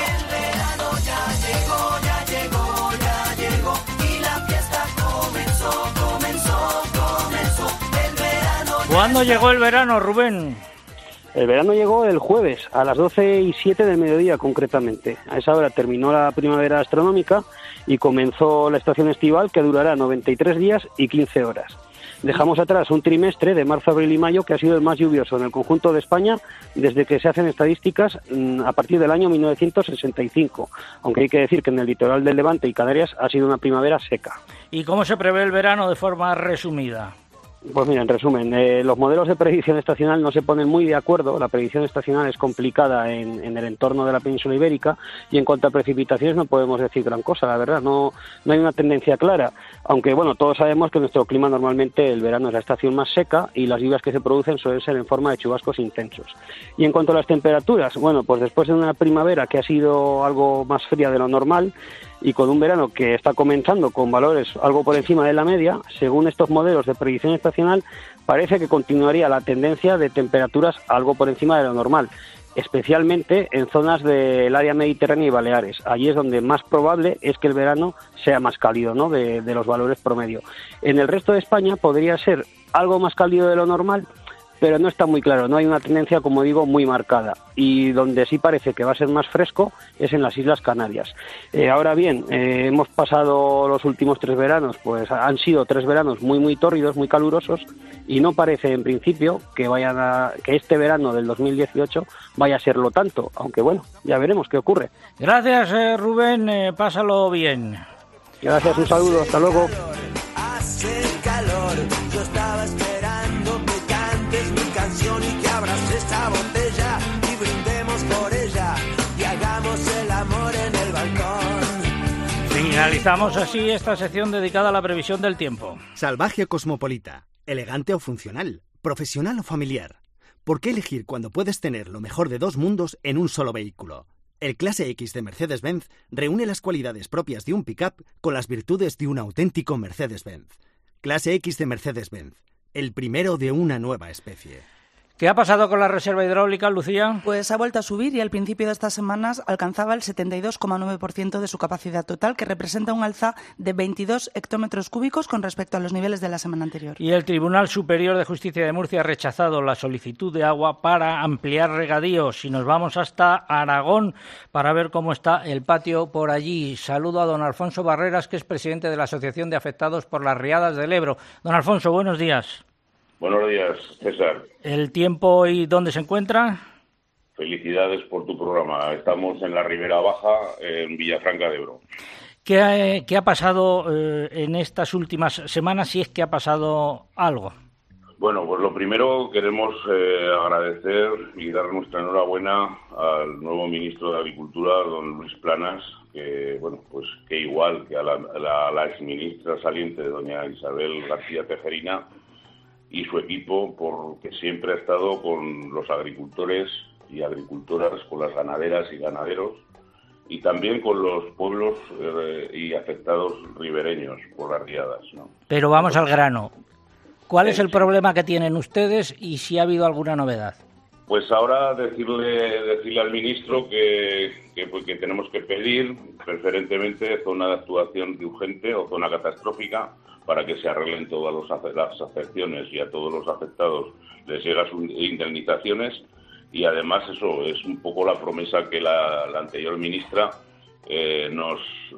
¿Cuándo llegó el verano, Rubén? El verano llegó el jueves, a las 12:07 del mediodía concretamente. A esa hora terminó la primavera astronómica y comenzó la estación estival, que durará 93 días y 15 horas. Dejamos atrás un trimestre de marzo, abril y mayo que ha sido el más lluvioso en el conjunto de España desde que se hacen estadísticas a partir del año 1965, aunque hay que decir que en el litoral del Levante y Canarias ha sido una primavera seca. ¿Y cómo se prevé el verano de forma resumida? Pues mira, en resumen, los modelos de predicción estacional no se ponen muy de acuerdo. La predicción estacional es complicada en el entorno de la península ibérica, y en cuanto a precipitaciones no podemos decir gran cosa, la verdad, no hay una tendencia clara, aunque bueno, todos sabemos que nuestro clima normalmente el verano es la estación más seca y las lluvias que se producen suelen ser en forma de chubascos intensos. Y en cuanto a las temperaturas, bueno, pues después de una primavera que ha sido algo más fría de lo normal, y con un verano que está comenzando con valores algo por encima de la media, según estos modelos de predicción estacional, parece que continuaría la tendencia de temperaturas algo por encima de lo normal, especialmente en zonas del área mediterránea y Baleares. Allí es donde más probable es que el verano sea más cálido, ¿no?, de los valores promedio. En el resto de España podría ser algo más cálido de lo normal, pero no está muy claro, no hay una tendencia, como digo, muy marcada. Y donde sí parece que va a ser más fresco es en las Islas Canarias. Ahora bien, hemos pasado los últimos 3 veranos, pues han sido 3 veranos muy tórridos, muy calurosos, y no parece en principio que este verano del 2018 vaya a serlo tanto, aunque bueno, ya veremos qué ocurre. Gracias, Rubén, pásalo bien. Gracias, un saludo, hasta luego. Hace calor, yo estaba esperando que cantes mi canción y que abras esta botella y brindemos por ella y hagamos el amor en el balcón. Finalizamos así esta sección dedicada a la previsión del tiempo. Salvaje o cosmopolita, elegante o funcional, profesional o familiar. ¿Por qué elegir cuando puedes tener lo mejor de 2 mundos en un solo vehículo? El Clase X de Mercedes-Benz reúne las cualidades propias de un pick-up con las virtudes de un auténtico Mercedes-Benz. Clase X de Mercedes-Benz, el primero de una nueva especie. ¿Qué ha pasado con la reserva hidráulica, Lucía? Pues ha vuelto a subir y al principio de estas semanas alcanzaba el 72,9% de su capacidad total, que representa un alza de 22 hectómetros cúbicos con respecto a los niveles de la semana anterior. Y el Tribunal Superior de Justicia de Murcia ha rechazado la solicitud de agua para ampliar regadíos. Y nos vamos hasta Aragón para ver cómo está el patio por allí. Saludo a don Alfonso Barreras, que es presidente de la Asociación de Afectados por las Riadas del Ebro. Don Alfonso, buenos días. Buenos días, César. ¿El tiempo y dónde se encuentra? Felicidades por tu programa. Estamos en la Ribera Baja, en Villafranca de Ebro. ¿Qué ha pasado en estas últimas semanas, si es que ha pasado algo? Bueno, pues lo primero queremos agradecer y dar nuestra enhorabuena al nuevo ministro de Agricultura, don Luis Planas, que bueno, pues que igual que a la exministra saliente, doña Isabel García Tejerina, y su equipo, porque siempre ha estado con los agricultores y agricultoras, con las ganaderas y ganaderos, y también con los pueblos y afectados ribereños por las riadas, ¿no? Pero vamos al grano. ¿Cuál es el problema que tienen ustedes y si ha habido alguna novedad? Pues ahora decirle al ministro que tenemos que pedir preferentemente zona de actuación de urgente o zona catastrófica para que se arreglen todas las afecciones y a todos los afectados les llegan sus indemnizaciones, y además eso es un poco la promesa que la anterior ministra nos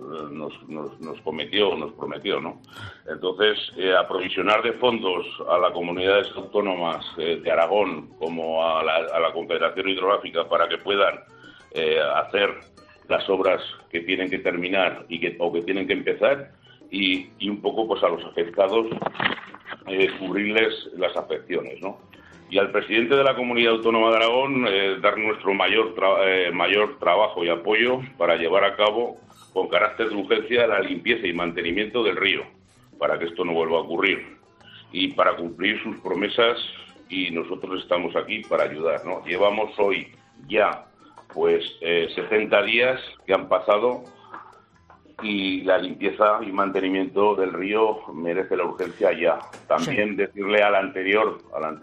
prometió, ¿no? Entonces, aprovisionar de fondos a las comunidades autónomas de Aragón como a la Confederación Hidrográfica para que puedan hacer las obras que tienen que terminar o que tienen que empezar, y un poco pues a los afectados cubrirles las afecciones, ¿no? Y al presidente de la Comunidad Autónoma de Aragón dar nuestro mayor trabajo y apoyo para llevar a cabo con carácter de urgencia la limpieza y mantenimiento del río, para que esto no vuelva a ocurrir y para cumplir sus promesas, y nosotros estamos aquí para ayudar, ¿no? Llevamos hoy ya pues 60 días que han pasado y la limpieza y mantenimiento del río merece la urgencia ya. También decirle a la anterior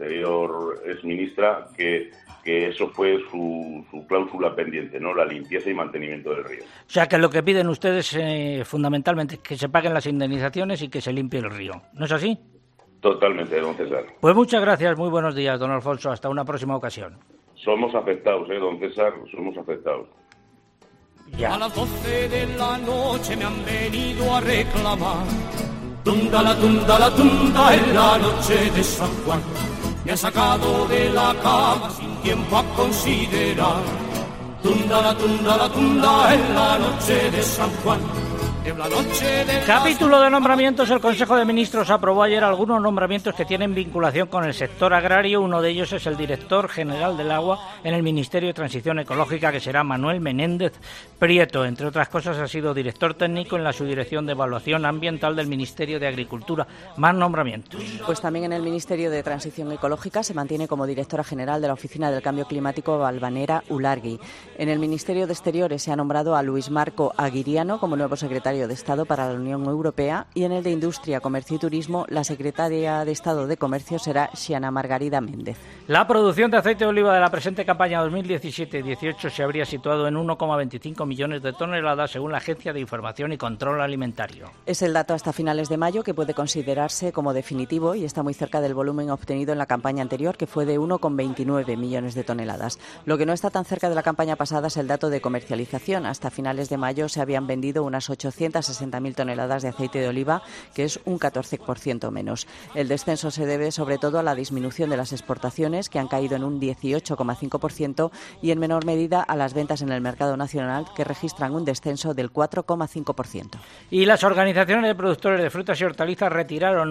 exministra que eso fue su cláusula pendiente, ¿no? La limpieza y mantenimiento del río. O sea, que lo que piden ustedes fundamentalmente es que se paguen las indemnizaciones y que se limpie el río. ¿No es así? Totalmente, don César. Pues muchas gracias, muy buenos días, don Alfonso. Hasta una próxima ocasión. Somos afectados, don César, somos afectados. Ya. A las 12 de la noche me han venido a reclamar. Tunda la tunda en la noche de San Juan. Me han sacado de la cama sin tiempo a considerar. Tunda la tunda en la noche de San Juan. Capítulo de nombramientos. El Consejo de Ministros aprobó ayer algunos nombramientos que tienen vinculación con el sector agrario. Uno de ellos es el director general del agua en el Ministerio de Transición Ecológica, que será Manuel Menéndez Prieto. Entre otras cosas, ha sido director técnico en la Subdirección de Evaluación Ambiental del Ministerio de Agricultura. Más nombramientos. Pues también en el Ministerio de Transición Ecológica se mantiene como directora general de la Oficina del Cambio Climático Valvanera Ulargui. En el Ministerio de Exteriores se ha nombrado a Luis Marco Aguiriano como nuevo secretario de Estado para la Unión Europea, y en el de Industria, Comercio y Turismo la secretaria de Estado de Comercio será Xiana Margarida Méndez. La producción de aceite de oliva de la presente campaña 2017-18 se habría situado en 1,25 millones de toneladas según la Agencia de Información y Control Alimentario. Es el dato hasta finales de mayo, que puede considerarse como definitivo y está muy cerca del volumen obtenido en la campaña anterior, que fue de 1,29 millones de toneladas. Lo que no está tan cerca de la campaña pasada es el dato de comercialización. Hasta finales de mayo se habían vendido unas 860.000 toneladas de aceite de oliva, que es un 14% menos. El descenso se debe sobre todo a la disminución de las exportaciones, que han caído en un 18,5%, y en menor medida a las ventas en el mercado nacional, que registran un descenso del 4,5%. Y las organizaciones de productores de frutas y hortalizas retiraron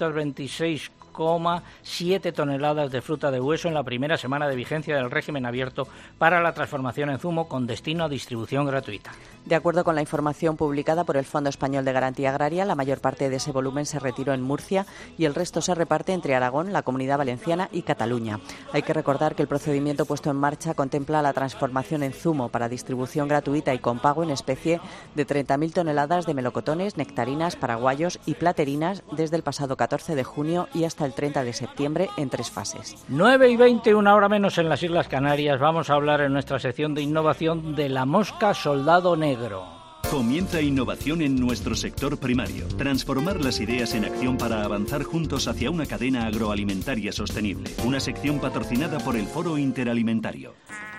926,7 toneladas de fruta de hueso en la primera semana de vigencia del régimen abierto para la transformación en zumo con destino a distribución gratuita. De acuerdo con la información publicada por el Fondo Español de Garantía Agraria, la mayor parte de ese volumen se retiró en Murcia y el resto se reparte entre Aragón, la Comunidad Valenciana y Cataluña. Hay que recordar que el procedimiento puesto en marcha contempla la transformación en zumo para distribución gratuita y con pago en especie de 30.000 toneladas de melocotones, nectarinas, paraguayos y platerinas desde el pasado 14 de junio y hasta el 30 de septiembre en 3 fases. 9:20, una hora menos en las Islas Canarias. Vamos a hablar en nuestra sección de innovación de la mosca soldado negro. Comienza innovación en nuestro sector primario. Transformar las ideas en acción para avanzar juntos hacia una cadena agroalimentaria sostenible. Una sección patrocinada por el Foro Interalimentario.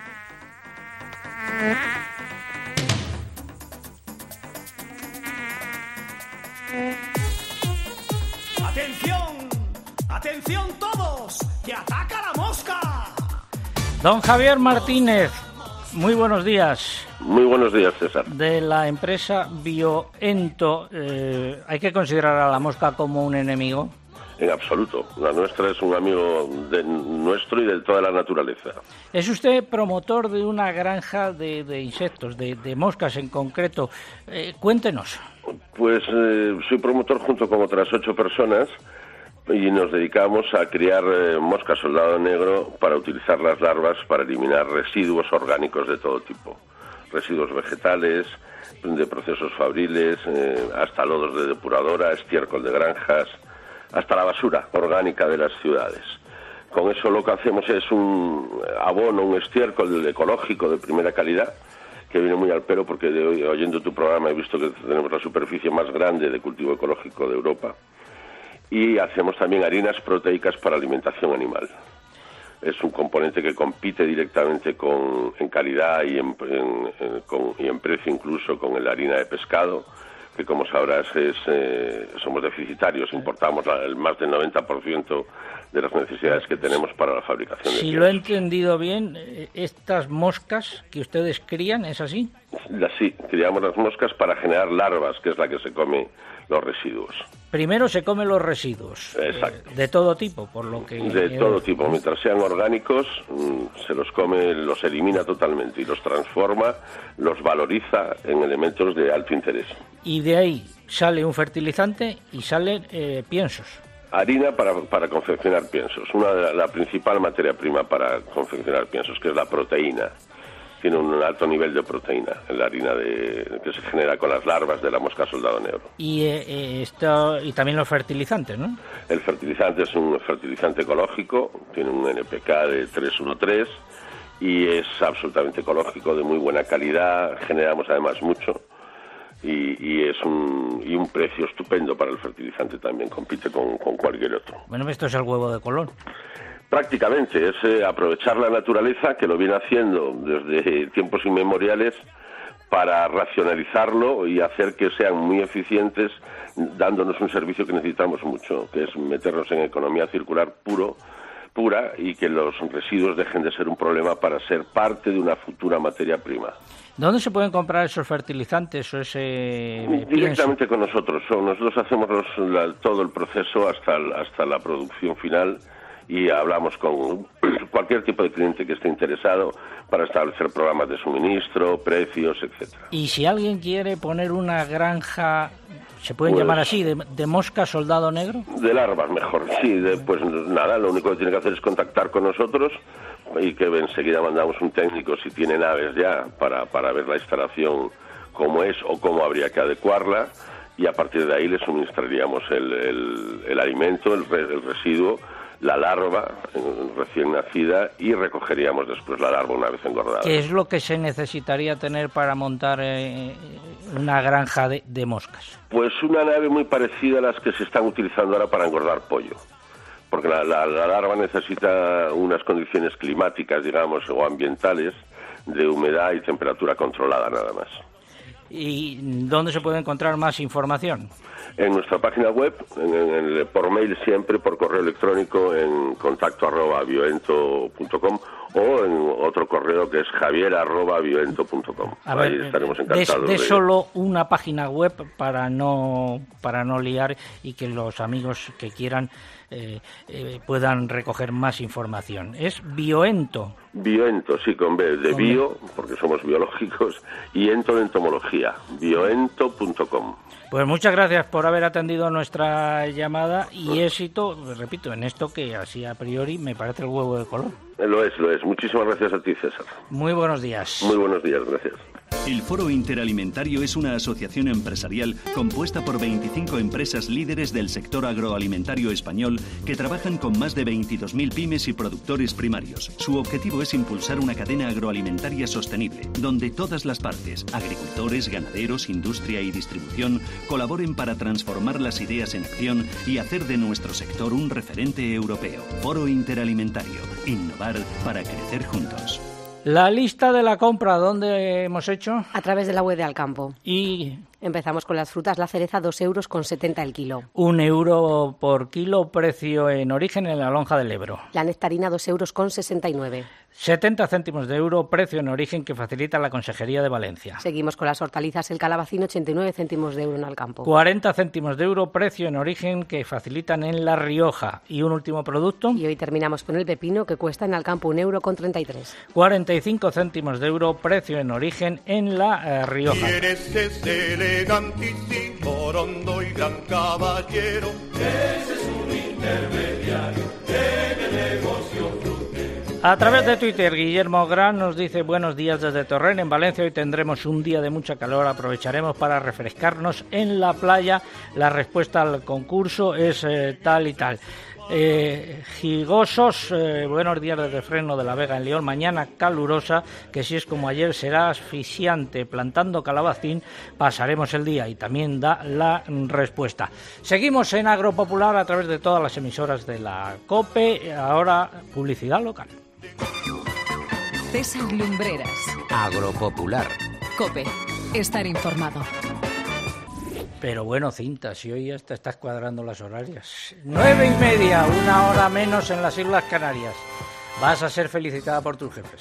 ¡Atención! ¡Atención todos! ¡Que ataca la mosca! Don Javier Martínez, muy buenos días. Muy buenos días, César. De la empresa Bioento, ¿hay que considerar a la mosca como un enemigo? En absoluto. La nuestra es un amigo nuestro y de toda la naturaleza. ¿Es usted promotor de una granja de insectos, de moscas en concreto? Cuéntenos. Pues soy promotor junto con otras 8 personas y nos dedicamos a criar moscas soldado negro para utilizar las larvas para eliminar residuos orgánicos de todo tipo. Residuos vegetales, de procesos fabriles, hasta lodos de depuradora, estiércol de granjas, hasta la basura orgánica de las ciudades. Con eso lo que hacemos es un abono, un estiércol ecológico de primera calidad, que viene muy al pelo porque oyendo tu programa he visto que tenemos la superficie más grande de cultivo ecológico de Europa. Y hacemos también harinas proteicas para alimentación animal. Es un componente que compite directamente en calidad y en precio incluso con la harina de pescado, que como sabrás somos deficitarios, importamos el más del 90% de las necesidades que tenemos para la fabricación de Si lo he entendido bien, estas moscas que ustedes crían, ¿es así? Sí, criamos las moscas para generar larvas, que es la que se come los residuos. Primero se comen los residuos. Exacto. De todo tipo, por lo que... De todo tipo. Mientras sean orgánicos, se los come, los elimina totalmente y los transforma, los valoriza en elementos de alto interés. Y de ahí sale un fertilizante y salen piensos. Harina para confeccionar piensos. La principal materia prima para confeccionar piensos, que es la proteína. Tiene un alto nivel de proteína en la harina que se genera con las larvas de la mosca soldado negro. Y también los fertilizantes, ¿no? El fertilizante es un fertilizante ecológico, tiene un NPK de 313 y es absolutamente ecológico, de muy buena calidad, generamos además mucho y es un precio estupendo para el fertilizante también, compite con cualquier otro. Bueno, esto es el huevo de Colón. Prácticamente, es aprovechar la naturaleza, que lo viene haciendo desde tiempos inmemoriales, para racionalizarlo y hacer que sean muy eficientes, dándonos un servicio que necesitamos mucho, que es meternos en economía circular pura y que los residuos dejen de ser un problema para ser parte de una futura materia prima. ¿Dónde se pueden comprar esos fertilizantes o ese Directamente con nosotros. Nosotros hacemos todo el proceso hasta la producción final, y hablamos con cualquier tipo de cliente que esté interesado para establecer programas de suministro, precios, etcétera. Y si alguien quiere poner una granja, ¿se pueden llamar así, de mosca soldado negro? De larvas, mejor, sí. Pues nada, lo único que tiene que hacer es contactar con nosotros y que enseguida mandamos un técnico, si tiene naves ya, para ver la instalación cómo es o cómo habría que adecuarla, y a partir de ahí le suministraríamos el alimento, el residuo, la larva recién nacida, y recogeríamos después la larva una vez engordada. ¿Qué es lo que se necesitaría tener para montar una granja de moscas? Pues una nave muy parecida a las que se están utilizando ahora para engordar pollo, porque la larva necesita unas condiciones climáticas, digamos, o ambientales, de humedad y temperatura controlada nada más. ¿Y dónde se puede encontrar más información? En nuestra página web, por mail siempre, por correo electrónico en contacto@bioento.com, o en otro correo que es javier@bioento.com. Ahí estaremos encantados. De solo una página web para no liar, y que los amigos que quieran puedan recoger más información. Es Bioento. Bioento, sí, con B, de bio, porque somos biológicos, y ento de entomología, bioento.com. Pues muchas gracias por haber atendido nuestra llamada, y éxito, repito, en esto que así a priori me parece el huevo de Colón. Lo es. Muchísimas gracias a ti, César. Muy buenos días. Muy buenos días, gracias. El Foro Interalimentario es una asociación empresarial compuesta por 25 empresas líderes del sector agroalimentario español que trabajan con más de 22.000 pymes y productores primarios. Su objetivo es impulsar una cadena agroalimentaria sostenible, donde todas las partes, agricultores, ganaderos, industria y distribución, colaboren para transformar las ideas en acción y hacer de nuestro sector un referente europeo. Foro Interalimentario. Innovar para crecer juntos. La lista de la compra, ¿dónde hemos hecho? A través de la web de Alcampo. Y empezamos con las frutas. La cereza, 2,70 € el kilo. 1 euro por kilo, precio en origen en la lonja del Ebro. La nectarina, 2,69 €. 70 céntimos de euro, precio en origen que facilita la Consejería de Valencia. Seguimos con las hortalizas. El calabacín, 89 céntimos de euro en Alcampo. 40 céntimos de euro, precio en origen que facilitan en La Rioja. Y un último producto. Y hoy terminamos con el pepino, que cuesta en Alcampo 1,33 €. 45 céntimos de euro, precio en origen en La Rioja. Eres ese elegantísimo, rondo y gran caballero. Ese es un intermediario en el negocio frutero. A través de Twitter, Guillermo Gran nos dice: buenos días desde Torrent, en Valencia. Hoy tendremos un día de mucha calor, aprovecharemos para refrescarnos en la playa. La respuesta al concurso es tal y tal. Gigosos, buenos días desde Freno de la Vega en León. Mañana calurosa, que si es como ayer será asfixiante. Plantando calabacín pasaremos el día, y también da la respuesta. Seguimos en Agropopular a través de todas las emisoras de la COPE. Ahora publicidad local. César Lumbreras. Agropopular. COPE. Estar informado. Pero bueno, Cinta, si hoy ya te estás cuadrando las horarias. 9:30, 1 hora menos en las Islas Canarias. Vas a ser felicitada por tus jefes.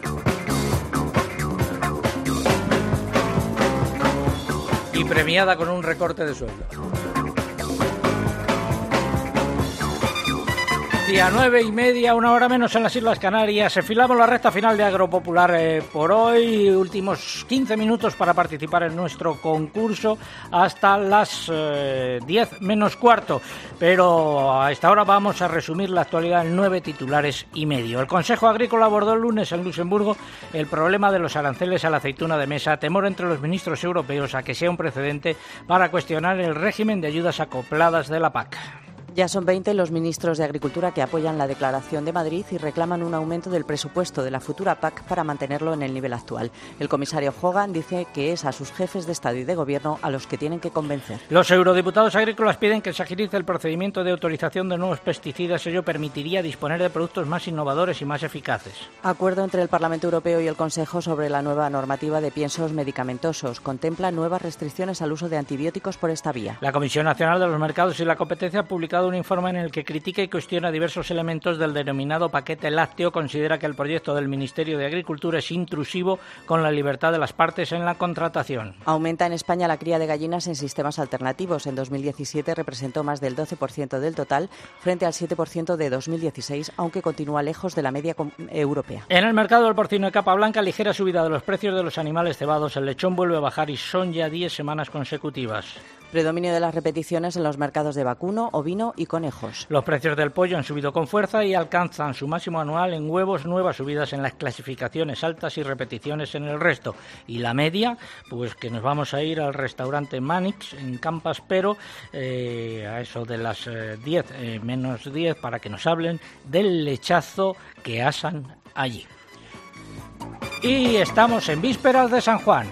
Y premiada con un recorte de sueldo. Andalucía, 9:30, una hora menos en las Islas Canarias. Enfilamos la recta final de Agropopular por hoy. Últimos 15 minutos para participar en nuestro concurso hasta las 10 menos cuarto. Pero a esta hora vamos a resumir la actualidad en 9 titulares y medio. El Consejo Agrícola abordó el lunes en Luxemburgo el problema de los aranceles a la aceituna de mesa. Temor entre los ministros europeos a que sea un precedente para cuestionar el régimen de ayudas acopladas de la PAC. Ya son 20 los ministros de Agricultura que apoyan la declaración de Madrid y reclaman un aumento del presupuesto de la futura PAC para mantenerlo en el nivel actual. El comisario Hogan dice que es a sus jefes de Estado y de Gobierno a los que tienen que convencer. Los eurodiputados agrícolas piden que se agilice el procedimiento de autorización de nuevos pesticidas. Ello permitiría disponer de productos más innovadores y más eficaces. Acuerdo entre el Parlamento Europeo y el Consejo sobre la nueva normativa de piensos medicamentosos. Contempla nuevas restricciones al uso de antibióticos por esta vía. La Comisión Nacional de los Mercados y la Competencia ha publicado un informe en el que critica y cuestiona diversos elementos del denominado paquete lácteo. Considera que el proyecto del Ministerio de Agricultura es intrusivo con la libertad de las partes en la contratación. Aumenta en España la cría de gallinas en sistemas alternativos. En 2017 representó más del 12% del total, frente al 7% de 2016, aunque continúa lejos de la media europea. En el mercado del porcino de capa blanca, ligera subida de los precios de los animales cebados. El lechón vuelve a bajar y son ya 10 semanas consecutivas. Predominio de las repeticiones en los mercados de vacuno, ovino y conejos. Los precios del pollo han subido con fuerza y alcanzan su máximo anual en huevos, nuevas subidas en las clasificaciones altas y repeticiones en el resto. Y la media, pues que nos vamos a ir al restaurante Manix en Campas, pero a eso de las 10 menos 10 para que nos hablen del lechazo que asan allí. Y estamos en vísperas de San Juan.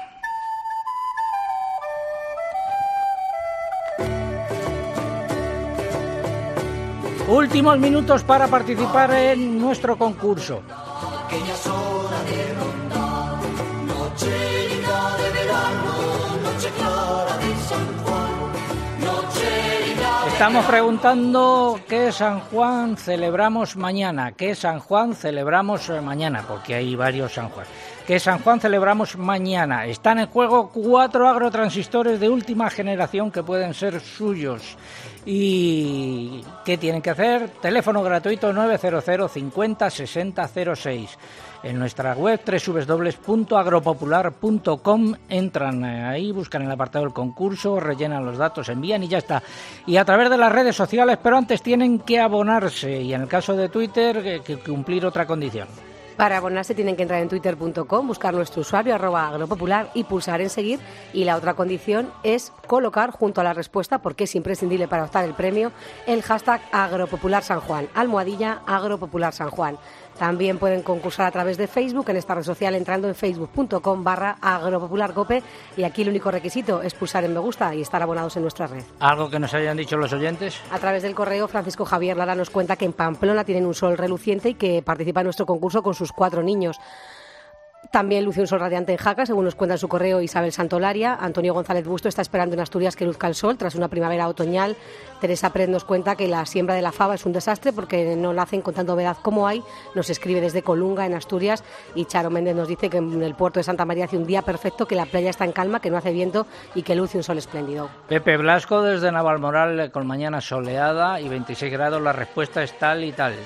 Últimos minutos para participar en nuestro concurso. Que ya es hora de rondar, noche linda de verano, noche clara de San Juan, noche linda de... Estamos preguntando qué San Juan celebramos mañana, qué San Juan celebramos mañana, porque hay varios San Juan. ¿Qué San Juan celebramos mañana? Están en juego 4 agrotransistores de última generación que pueden ser suyos. ¿Y qué tienen que hacer? Teléfono gratuito 900 50 60 06. En nuestra web www.agropopular.com entran ahí, buscan el apartado del concurso, rellenan los datos, envían y ya está. Y a través de las redes sociales, pero antes tienen que abonarse y en el caso de Twitter que cumplir otra condición. Para abonarse tienen que entrar en twitter.com, buscar nuestro usuario @agropopular y pulsar en seguir. Y la otra condición es colocar junto a la respuesta, porque es imprescindible para optar el premio, el hashtag #AgropopularSanJuan, @AgropopularSanJuan. También pueden concursar a través de Facebook, en esta red social, entrando en facebook.com/agropopularcope. Y aquí el único requisito es pulsar en me gusta y estar abonados en nuestra red. ¿Algo que nos hayan dicho los oyentes? A través del correo, Francisco Javier Lara nos cuenta que en Pamplona tienen un sol reluciente y que participa en nuestro concurso con sus 4 niños. También luce un sol radiante en Jaca, según nos cuenta en su correo Isabel Santolaria. Antonio González Busto está esperando en Asturias que luzca el sol tras una primavera otoñal. Teresa Pérez nos cuenta que la siembra de la fava es un desastre porque no la hacen con tanta humedad como hay. Nos escribe desde Colunga, en Asturias. Y Charo Méndez nos dice que en el puerto de Santa María hace un día perfecto, que la playa está en calma, que no hace viento y que luce un sol espléndido. Pepe Blasco desde Navalmoral, con mañana soleada y 26 grados. La respuesta es tal y tal.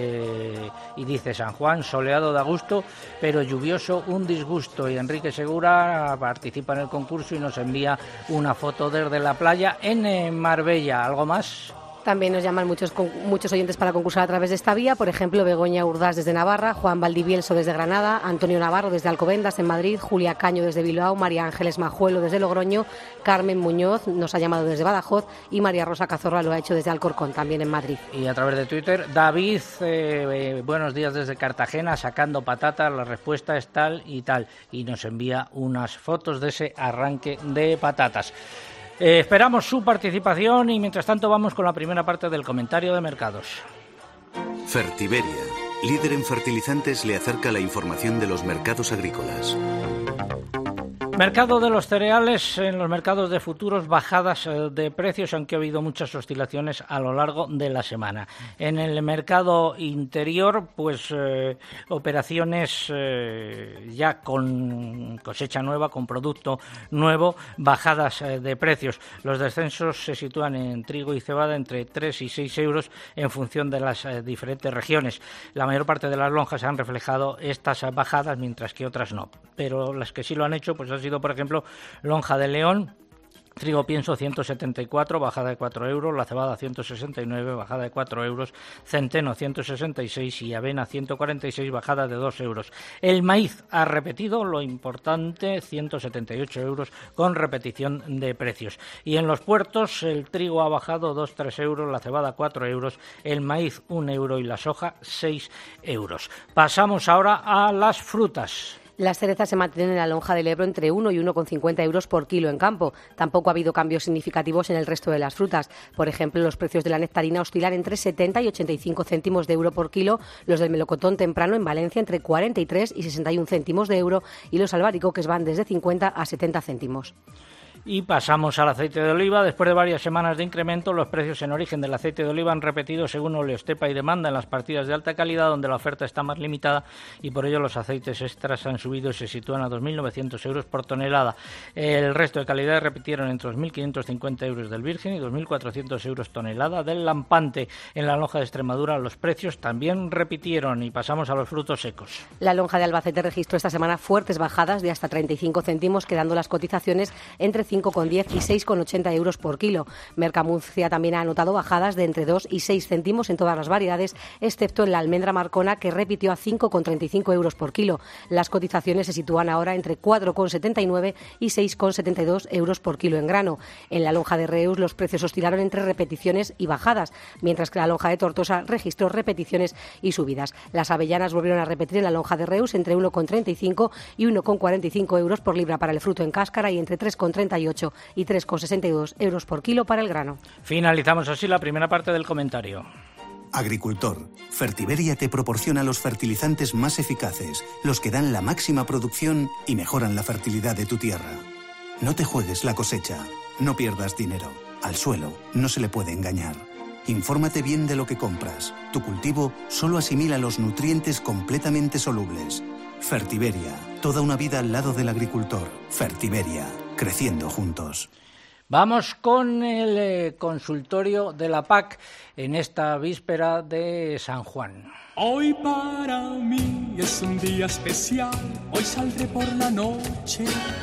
Y dice San Juan, soleado da gusto, pero lluvioso un disgusto. Y Enrique Segura participa en el concurso y nos envía una foto desde la playa en Marbella. ¿Algo más? También nos llaman muchos oyentes para concursar a través de esta vía. Por ejemplo, Begoña Urdaz desde Navarra, Juan Valdivielso desde Granada, Antonio Navarro desde Alcobendas en Madrid, Julia Caño desde Bilbao, María Ángeles Majuelo desde Logroño, Carmen Muñoz nos ha llamado desde Badajoz y María Rosa Cazorla lo ha hecho desde Alcorcón, también en Madrid. Y a través de Twitter, David, buenos días desde Cartagena, sacando patatas, la respuesta es tal y tal. Y nos envía unas fotos de ese arranque de patatas. Esperamos su participación y mientras tanto vamos con la primera parte del comentario de mercados. Fertiberia, líder en fertilizantes, le acerca la información de los mercados agrícolas. Mercado de los cereales. En los mercados de futuros, bajadas de precios, aunque ha habido muchas oscilaciones a lo largo de la semana. En el mercado interior, pues operaciones ya con cosecha nueva, con producto nuevo, bajadas de precios. Los descensos se sitúan en trigo y cebada entre 3 y 6 euros en función de las diferentes regiones. La mayor parte de las lonjas han reflejado estas bajadas, mientras que otras no. Pero las que sí lo han hecho, pues ha sido, por ejemplo, lonja de León. Trigo pienso 174, bajada de 4 euros, la cebada 169, bajada de 4 euros, centeno 166 y avena 146, bajada de 2 euros. El maíz ha repetido, lo importante, 178 euros con repetición de precios. Y en los puertos el trigo ha bajado 2-3 euros, la cebada 4 euros, el maíz 1 euro y la soja 6 euros. Pasamos ahora a las frutas. Las cerezas se mantienen en la lonja del Ebro entre 1 y 1,50 euros por kilo en campo. Tampoco ha habido cambios significativos en el resto de las frutas. Por ejemplo, los precios de la nectarina oscilan entre 70 y 85 céntimos de euro por kilo, los del melocotón temprano en Valencia entre 43 y 61 céntimos de euro y los albaricoques van desde 50 a 70 céntimos. Y pasamos al aceite de oliva. Después de varias semanas de incremento, los precios en origen del aceite de oliva han repetido según oleostepa y demanda en las partidas de alta calidad, donde la oferta está más limitada, y por ello los aceites extras han subido y se sitúan a 2.900 euros por tonelada. El resto de calidades repitieron entre 2.550 euros del virgen y 2.400 euros tonelada del lampante. En la lonja de Extremadura los precios también repitieron. Y pasamos a los frutos secos. La lonja de Albacete registró esta semana fuertes bajadas de hasta 35 céntimos, quedando las cotizaciones entre 5,10 y 6,80 euros por kilo. Mercamurcia también ha anotado bajadas de entre 2 y 6 céntimos en todas las variedades, excepto en la almendra marcona, que repitió a 5,35 euros por kilo. Las cotizaciones se sitúan ahora entre 4,79 y 6,72 euros por kilo en grano. En la lonja de Reus los precios oscilaron entre repeticiones y bajadas, mientras que la lonja de Tortosa registró repeticiones y subidas. Las avellanas volvieron a repetir en la lonja de Reus entre 1,35 y 1,45 euros por libra para el fruto en cáscara y entre 3,38 y 3,62 euros por kilo para el grano. Finalizamos así la primera parte del comentario. Agricultor, Fertiberia te proporciona los fertilizantes más eficaces, los que dan la máxima producción y mejoran la fertilidad de tu tierra. No te juegues la cosecha, no pierdas dinero. Al suelo no se le puede engañar. Infórmate bien de lo que compras. Tu cultivo solo asimila los nutrientes completamente solubles. Fertiberia, toda una vida al lado del agricultor. Fertiberia, creciendo juntos. Vamos con el consultorio de la PAC en esta víspera de San Juan. Hoy para mí es un día especial, hoy saldré por la noche.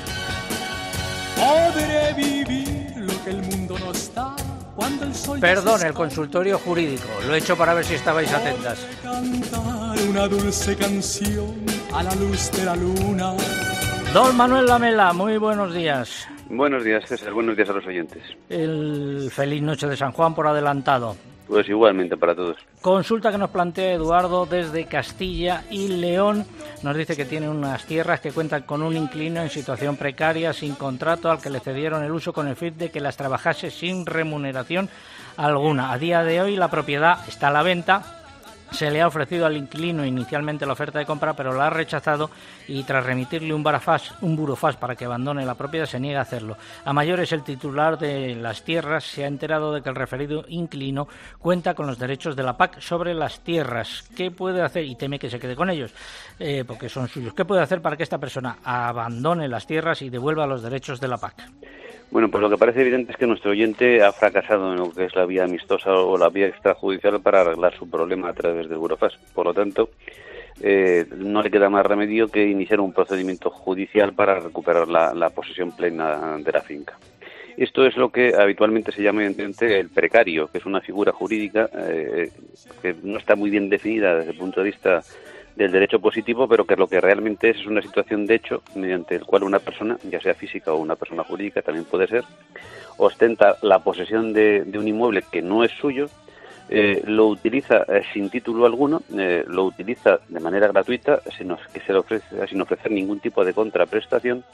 Podré vivir lo que el mundo nos da cuando el sol... Perdón, el consultorio jurídico, lo he hecho para ver si estabais atentas. Cantar una dulce canción a la luz de la luna. Don Manuel Lamela, muy buenos días. Buenos días, César. Buenos días a los oyentes. El feliz noche de San Juan por adelantado. Pues igualmente para todos. Consulta que nos plantea Eduardo desde Castilla y León. Nos dice que tiene unas tierras que cuentan con un inquilino en situación precaria, sin contrato, al que le cedieron el uso con el fin de que las trabajase sin remuneración alguna. A día de hoy la propiedad está a la venta. Se le ha ofrecido al inquilino inicialmente la oferta de compra, pero la ha rechazado y tras remitirle un burofax para que abandone la propiedad, se niega a hacerlo. A mayores, el titular de las tierras se ha enterado de que el referido inquilino cuenta con los derechos de la PAC sobre las tierras. ¿Qué puede hacer? Y teme que se quede con ellos, porque son suyos. ¿Qué puede hacer para que esta persona abandone las tierras y devuelva los derechos de la PAC? Bueno, pues lo que parece evidente es que nuestro oyente ha fracasado en lo que es la vía amistosa o la vía extrajudicial para arreglar su problema a través del burofax. Por lo tanto, no le queda más remedio que iniciar un procedimiento judicial para recuperar la posesión plena de la finca. Esto es lo que habitualmente se llama el precario, que es una figura jurídica que no está muy bien definida desde el punto de vista del derecho positivo, pero que lo que realmente es una situación de hecho mediante el cual una persona, ya sea física o una persona jurídica, también puede ser, ostenta la posesión de un inmueble que no es suyo, lo utiliza sin título alguno, lo utiliza de manera gratuita, sin ofrecer ningún tipo de contraprestación,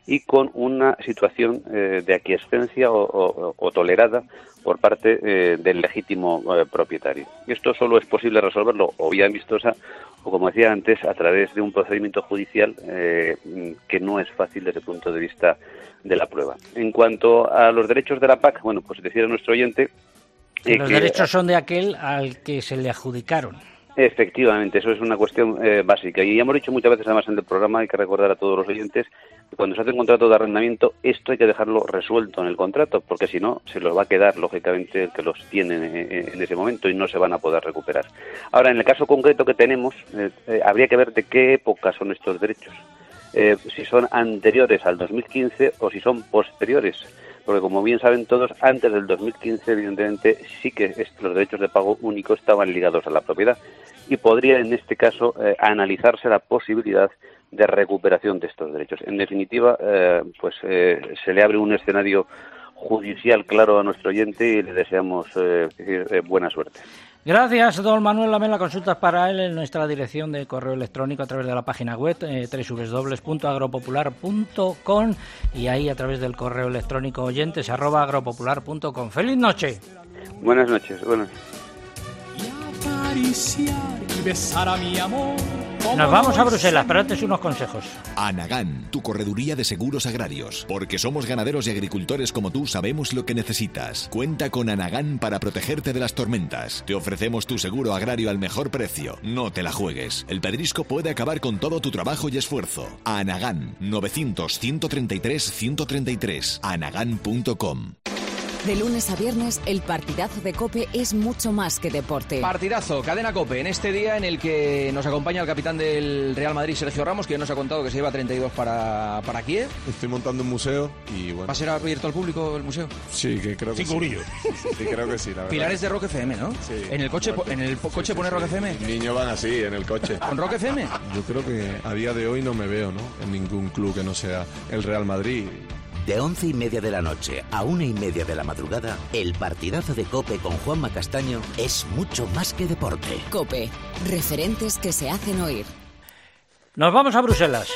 y con una situación de aquiescencia o tolerada por parte del legítimo propietario. Esto solo es posible resolverlo o vía amistosa o, como decía antes, a través de un procedimiento judicial que no es fácil desde el punto de vista de la prueba. En cuanto a los derechos de la PAC, bueno, pues decir a nuestro oyente... los derechos son de aquel al que se le adjudicaron. Efectivamente, eso es una cuestión básica. Y ya hemos dicho muchas veces, además, en el programa, hay que recordar a todos los oyentes, que cuando se hace un contrato de arrendamiento, esto hay que dejarlo resuelto en el contrato, porque si no, se los va a quedar, lógicamente, el que los tiene en ese momento y no se van a poder recuperar. Ahora, en el caso concreto que tenemos, habría que ver de qué época son estos derechos. Si son anteriores al 2015 o si son posteriores. Porque, como bien saben todos, antes del 2015, evidentemente, sí que los derechos de pago único estaban ligados a la propiedad y podría, en este caso, analizarse la posibilidad de recuperación de estos derechos. En definitiva, se le abre un escenario judicial claro a nuestro oyente y le deseamos buena suerte. Gracias, don Manuel Lamela. Consultas para él en nuestra dirección de correo electrónico a través de la página web www.agropopular.com y ahí a través del correo electrónico oyentes@agropopular.com. ¡Feliz noche! Buenas noches. Buenas. Y besar a mi amor. Nos vamos a Bruselas, pero antes unos consejos. Anagán, tu correduría de seguros agrarios. Porque somos ganaderos y agricultores como tú, sabemos lo que necesitas. Cuenta con Anagán para protegerte de las tormentas. Te ofrecemos tu seguro agrario al mejor precio. No te la juegues. El pedrisco puede acabar con todo tu trabajo y esfuerzo. Anagán, 900-133-133. Anagán.com. De lunes a viernes, el partidazo de COPE es mucho más que deporte. Partidazo, cadena COPE, en este día en el que nos acompaña el capitán del Real Madrid, Sergio Ramos, que ya nos ha contado que se lleva 32 para Kiev. Estoy montando un museo y bueno... ¿Va a ser abierto al público el museo? Sí, que creo que 5 eurillos. Sí, creo que sí, la verdad. Pilares de Rock FM, ¿no? Sí. ¿En el coche, pone Rock FM? Niños van así, en el coche. ¿Con Rock FM? Yo creo que a día de hoy no me veo, ¿no?, en ningún club que no sea el Real Madrid. De 11:30 de la noche a 1:30 de la madrugada, el partidazo de COPE con Juanma Castaño es mucho más que deporte. COPE, referentes que se hacen oír. Nos vamos a Bruselas.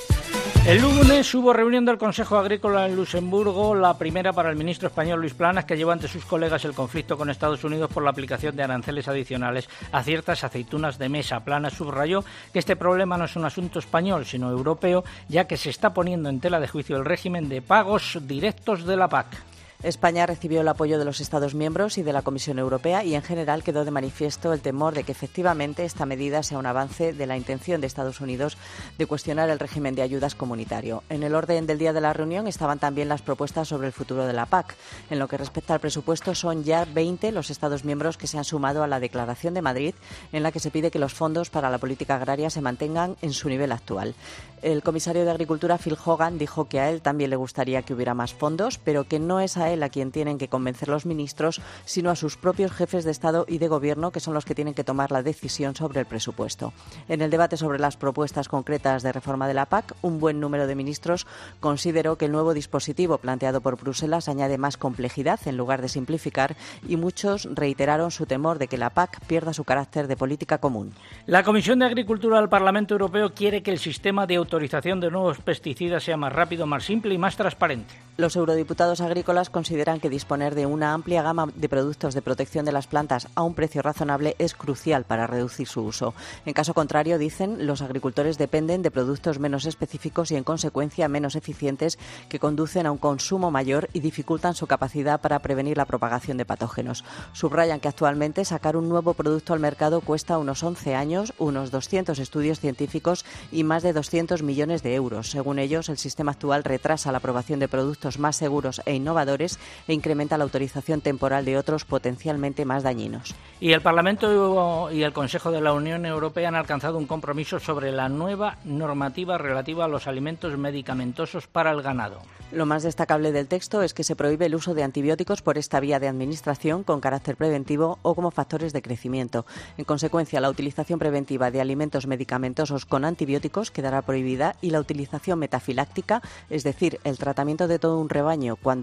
El lunes hubo reunión del Consejo Agrícola en Luxemburgo, la primera para el ministro español Luis Planas, que llevó ante sus colegas el conflicto con Estados Unidos por la aplicación de aranceles adicionales a ciertas aceitunas de mesa. Planas subrayó que este problema no es un asunto español, sino europeo, ya que se está poniendo en tela de juicio el régimen de pagos directos de la PAC. España recibió el apoyo de los Estados miembros y de la Comisión Europea y en general quedó de manifiesto el temor de que efectivamente esta medida sea un avance de la intención de Estados Unidos de cuestionar el régimen de ayudas comunitario. En el orden del día de la reunión estaban también las propuestas sobre el futuro de la PAC. En lo que respecta al presupuesto, son ya 20 los Estados miembros que se han sumado a la Declaración de Madrid, en la que se pide que los fondos para la política agraria se mantengan en su nivel actual. El comisario de Agricultura, Phil Hogan, dijo que a él también le gustaría que hubiera más fondos, pero que no es a él a quien tienen que convencer los ministros, sino a sus propios jefes de Estado y de Gobierno, que son los que tienen que tomar la decisión sobre el presupuesto. En el debate sobre las propuestas concretas de reforma de la PAC, un buen número de ministros consideró que el nuevo dispositivo planteado por Bruselas añade más complejidad en lugar de simplificar, y muchos reiteraron su temor de que la PAC pierda su carácter de política común. La Comisión de Agricultura del Parlamento Europeo quiere que el sistema de autorización de nuevos pesticidas sea más rápido, más simple y más transparente. Los eurodiputados agrícolas consideran que disponer de una amplia gama de productos de protección de las plantas a un precio razonable es crucial para reducir su uso. En caso contrario, dicen, los agricultores dependen de productos menos específicos y, en consecuencia, menos eficientes, que conducen a un consumo mayor y dificultan su capacidad para prevenir la propagación de patógenos. Subrayan que actualmente sacar un nuevo producto al mercado cuesta unos 11 años, unos 200 estudios científicos y más de 200 millones de euros. Según ellos, el sistema actual retrasa la aprobación de productos más seguros e innovadores e incrementa la autorización temporal de otros potencialmente más dañinos. Y el Parlamento y el Consejo de la Unión Europea han alcanzado un compromiso sobre la nueva normativa relativa a los alimentos medicamentosos para el ganado. Lo más destacable del texto es que se prohíbe el uso de antibióticos por esta vía de administración con carácter preventivo o como factores de crecimiento. En consecuencia, la utilización preventiva de alimentos medicamentosos con antibióticos quedará prohibida y la utilización metafiláctica, es decir, el tratamiento de todo un rebaño cuando hay un animal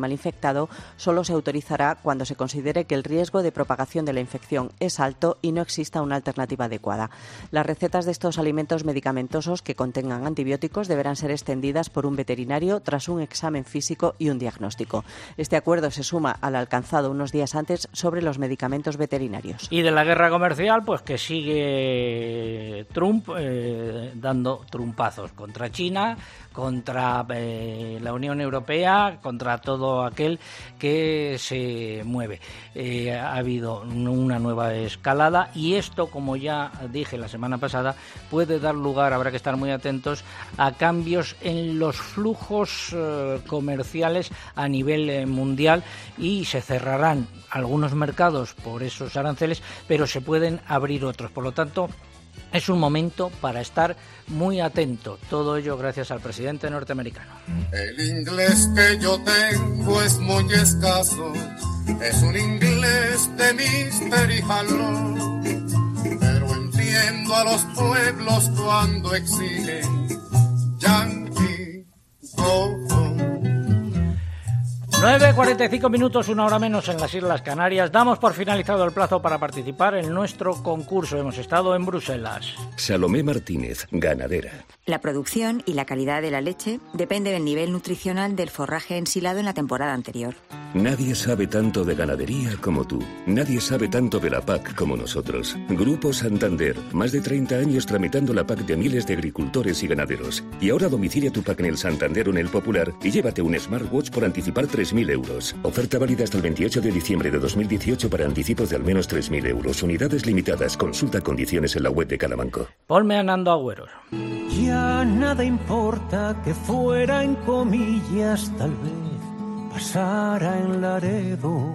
animal infectado solo se autorizará cuando se considere que el riesgo de propagación de la infección es alto y no exista una alternativa adecuada. Las recetas de estos alimentos medicamentosos que contengan antibióticos deberán ser extendidas por un veterinario tras un examen físico y un diagnóstico. Este acuerdo se suma al alcanzado unos días antes sobre los medicamentos veterinarios. Y de la guerra comercial, pues que sigue Trump dando trumpazos contra China, contra la Unión Europea, contra todo aquel que se mueve. Ha habido una nueva escalada y esto, como ya dije la semana pasada, puede dar lugar, habrá que estar muy atentos, a cambios en los flujos comerciales a nivel mundial y se cerrarán algunos mercados por esos aranceles, pero se pueden abrir otros. Por lo tanto, es un momento para estar muy atento. Todo ello gracias al presidente norteamericano. El inglés que yo tengo es muy escaso. Es un inglés de Mystery Hall, pero entiendo a los pueblos cuando exigen Yankee Go Home. 9:45 minutos, una hora menos en las Islas Canarias. Damos por finalizado el plazo para participar en nuestro concurso. Hemos estado en Bruselas. Salomé Martínez, ganadera. La producción y la calidad de la leche depende del nivel nutricional del forraje ensilado en la temporada anterior. Nadie sabe tanto de ganadería como tú. Nadie sabe tanto de la PAC como nosotros. Grupo Santander, más de 30 años tramitando la PAC de miles de agricultores y ganaderos. Y ahora domicilia tu PAC en el Santander o en el Popular y llévate un smartwatch por anticipar 3.000 euros. Oferta válida hasta el 28 de diciembre de 2018 para anticipos de al menos 3.000 euros. Unidades limitadas. Consulta condiciones en la web de cada banco. Ponme a Nando Agüero. Ya nada importa que fuera en comillas, tal vez pasara en Laredo.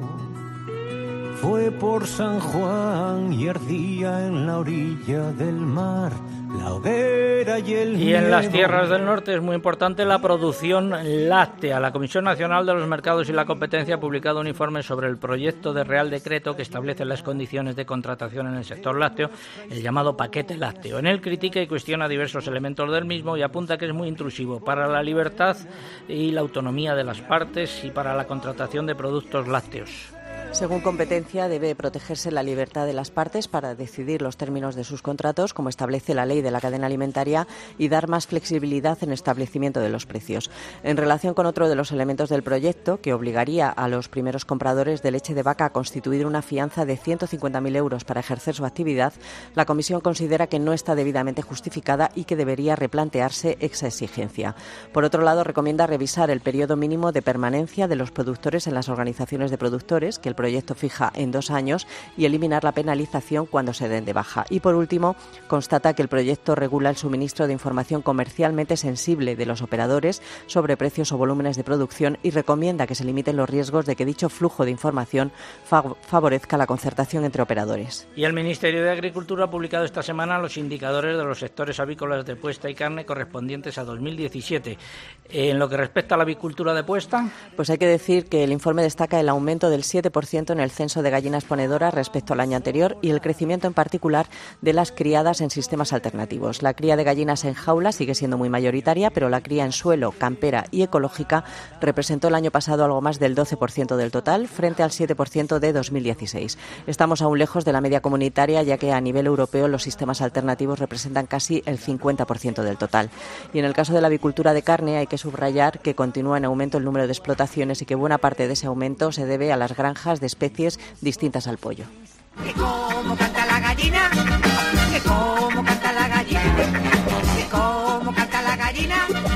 Fue por San Juan y ardía en la orilla del mar la hoguera y el Y en las miedo. tierras del norte es muy importante la producción láctea. La Comisión Nacional de los Mercados y la Competencia ha publicado un informe sobre el proyecto de Real Decreto que establece las condiciones de contratación en el sector lácteo, el llamado paquete lácteo. En él critica y cuestiona diversos elementos del mismo y apunta que es muy intrusivo para la libertad y la autonomía de las partes y para la contratación de productos lácteos. Según Competencia, debe protegerse la libertad de las partes para decidir los términos de sus contratos, como establece la ley de la cadena alimentaria, y dar más flexibilidad en el establecimiento de los precios. En relación con otro de los elementos del proyecto, que obligaría a los primeros compradores de leche de vaca a constituir una fianza de 150.000 euros para ejercer su actividad, la Comisión considera que no está debidamente justificada y que debería replantearse esa exigencia. Por otro lado, recomienda revisar el periodo mínimo de permanencia de los productores en las organizaciones de productores, que el proyecto fija en 2 años, y eliminar la penalización cuando se den de baja. Y por último, constata que el proyecto regula el suministro de información comercialmente sensible de los operadores sobre precios o volúmenes de producción y recomienda que se limiten los riesgos de que dicho flujo de información favorezca la concertación entre operadores. Y el Ministerio de Agricultura ha publicado esta semana los indicadores de los sectores avícolas de puesta y carne correspondientes a 2017. En lo que respecta a la avicultura de puesta, pues hay que decir que el informe destaca el aumento del 7% en el censo de gallinas ponedoras respecto al año anterior y el crecimiento en particular de las criadas en sistemas alternativos. La cría de gallinas en jaula sigue siendo muy mayoritaria, pero la cría en suelo, campera y ecológica representó el año pasado algo más del 12% del total, frente al 7% de 2016. Estamos aún lejos de la media comunitaria, ya que a nivel europeo los sistemas alternativos representan casi el 50% del total. Y en el caso de la avicultura de carne hay que subrayar que continúa en aumento el número de explotaciones y que buena parte de ese aumento se debe a las granjas de especies distintas al pollo. Que como canta la gallina, que como canta la gallina, que como canta la gallina,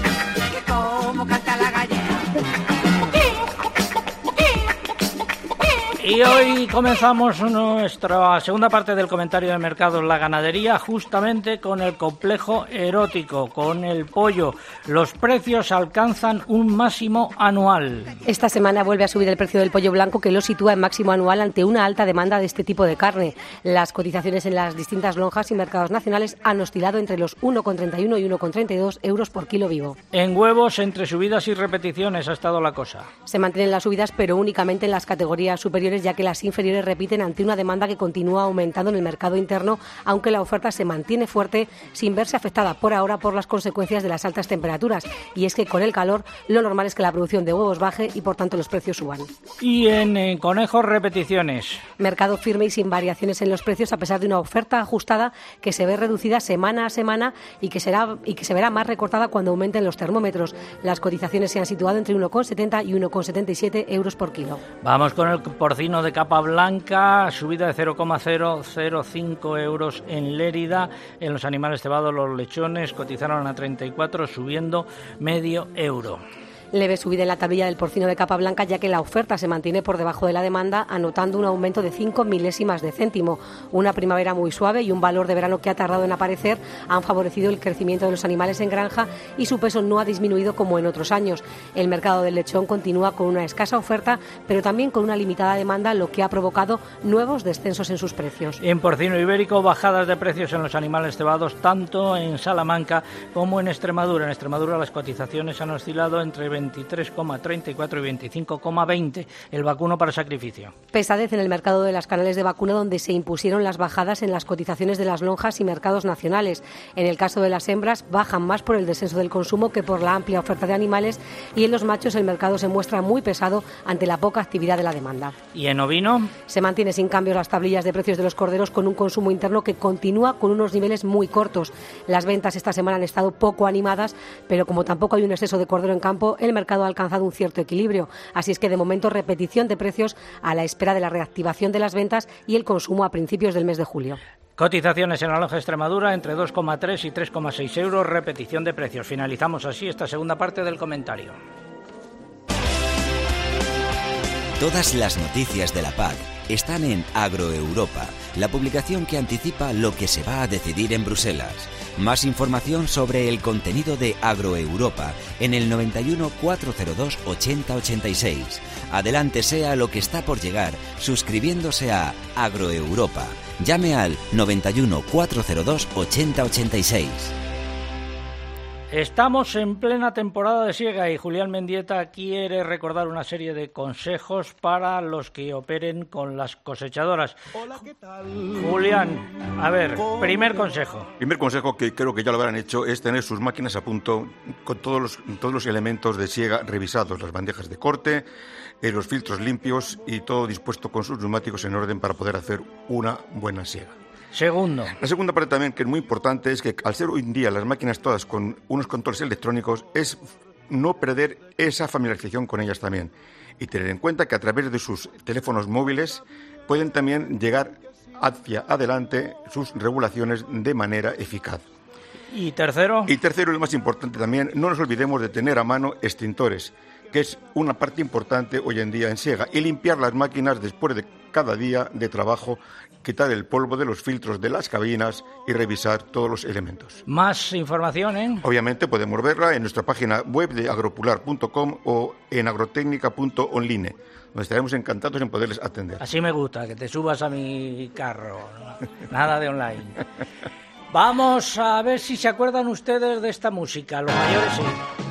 que como canta la gallina. Y hoy comenzamos nuestra segunda parte del comentario de mercados, la ganadería, justamente con el complejo erótico, con el pollo. Los precios alcanzan un máximo anual. Esta semana vuelve a subir el precio del pollo blanco, que lo sitúa en máximo anual ante una alta demanda de este tipo de carne. Las cotizaciones en las distintas lonjas y mercados nacionales han oscilado entre los 1,31 y 1,32 euros por kilo vivo. En huevos, entre subidas y repeticiones ha estado la cosa. Se mantienen las subidas, pero únicamente en las categorías superiores, superiores, ya que las inferiores repiten ante una demanda que continúa aumentando en el mercado interno, aunque la oferta se mantiene fuerte sin verse afectada por ahora por las consecuencias de las altas temperaturas. Y es que con el calor lo normal es que la producción de huevos baje y por tanto los precios suban. Y en conejos, repeticiones. Mercado firme y sin variaciones en los precios a pesar de una oferta ajustada que se ve reducida semana a semana y que se verá más recortada cuando aumenten los termómetros. Las cotizaciones se han situado entre 1,70 y 1,77 euros por kilo. Vamos con el porcino de capa blanca, subida de 0,005 euros en Lérida. En los animales cebados, los lechones cotizaron a 34, subiendo medio euro. Leve subida en la tablilla del porcino de capa blanca, ya que la oferta se mantiene por debajo de la demanda, anotando un aumento de 5 milésimas de céntimo. Una primavera muy suave y un valor de verano que ha tardado en aparecer han favorecido el crecimiento de los animales en granja y su peso no ha disminuido como en otros años. El mercado del lechón continúa con una escasa oferta, pero también con una limitada demanda, lo que ha provocado nuevos descensos en sus precios. En porcino ibérico, bajadas de precios en los animales cebados, tanto en Salamanca como en Extremadura. En Extremadura las cotizaciones han oscilado entre 23,34 y 25,20 el vacuno para sacrificio. Pesadez en el mercado de las canales de vacuna, donde se impusieron las bajadas en las cotizaciones de las lonjas y mercados nacionales. En el caso de las hembras, bajan más por el descenso del consumo que por la amplia oferta de animales, y en los machos el mercado se muestra muy pesado ante la poca actividad de la demanda. ¿Y en ovino? Se mantiene sin cambios las tablillas de precios de los corderos, con un consumo interno que continúa con unos niveles muy cortos. Las ventas esta semana han estado poco animadas, pero como tampoco hay un exceso de cordero en campo, el mercado ha alcanzado un cierto equilibrio. Así es que de momento repetición de precios a la espera de la reactivación de las ventas y el consumo a principios del mes de julio. Cotizaciones en la lonja de Extremadura entre 2,3 y 3,6 euros, repetición de precios. Finalizamos así esta segunda parte del comentario. Todas las noticias de la PAC están en Agroeuropa, la publicación que anticipa lo que se va a decidir en Bruselas. Más información sobre el contenido de Agroeuropa en el 91 402 8086. Adelántese a lo que está por llegar suscribiéndose a Agroeuropa. Llame al 91 402 8086. Estamos en plena temporada de siega y Julián Mendieta quiere recordar una serie de consejos para los que operen con las cosechadoras. Hola, ¿qué tal? Julián, a ver, primer consejo. Primer consejo, que creo que ya lo habrán hecho, es tener sus máquinas a punto con todos los elementos de siega revisados, las bandejas de corte, los filtros limpios y todo dispuesto con sus neumáticos en orden para poder hacer una buena siega. Segundo. La segunda parte también, que es muy importante, es que al ser hoy en día las máquinas todas con unos controles electrónicos, es no perder esa familiarización con ellas también. Y tener en cuenta que a través de sus teléfonos móviles pueden también llegar hacia adelante sus regulaciones de manera eficaz. ¿Y tercero? Y tercero, y lo más importante también, no nos olvidemos de tener a mano extintores, que es una parte importante hoy en día en siega, y limpiar las máquinas después de cada día de trabajo, quitar el polvo de los filtros de las cabinas y revisar todos los elementos. Más información, ¿eh? Obviamente podemos verla en nuestra página web de agropular.com o en agrotecnica.online, donde estaremos encantados en poderles atender. Así me gusta, que te subas a mi carro, ¿no? Nada de online. Vamos a ver si se acuerdan ustedes de esta música, los mayores sí.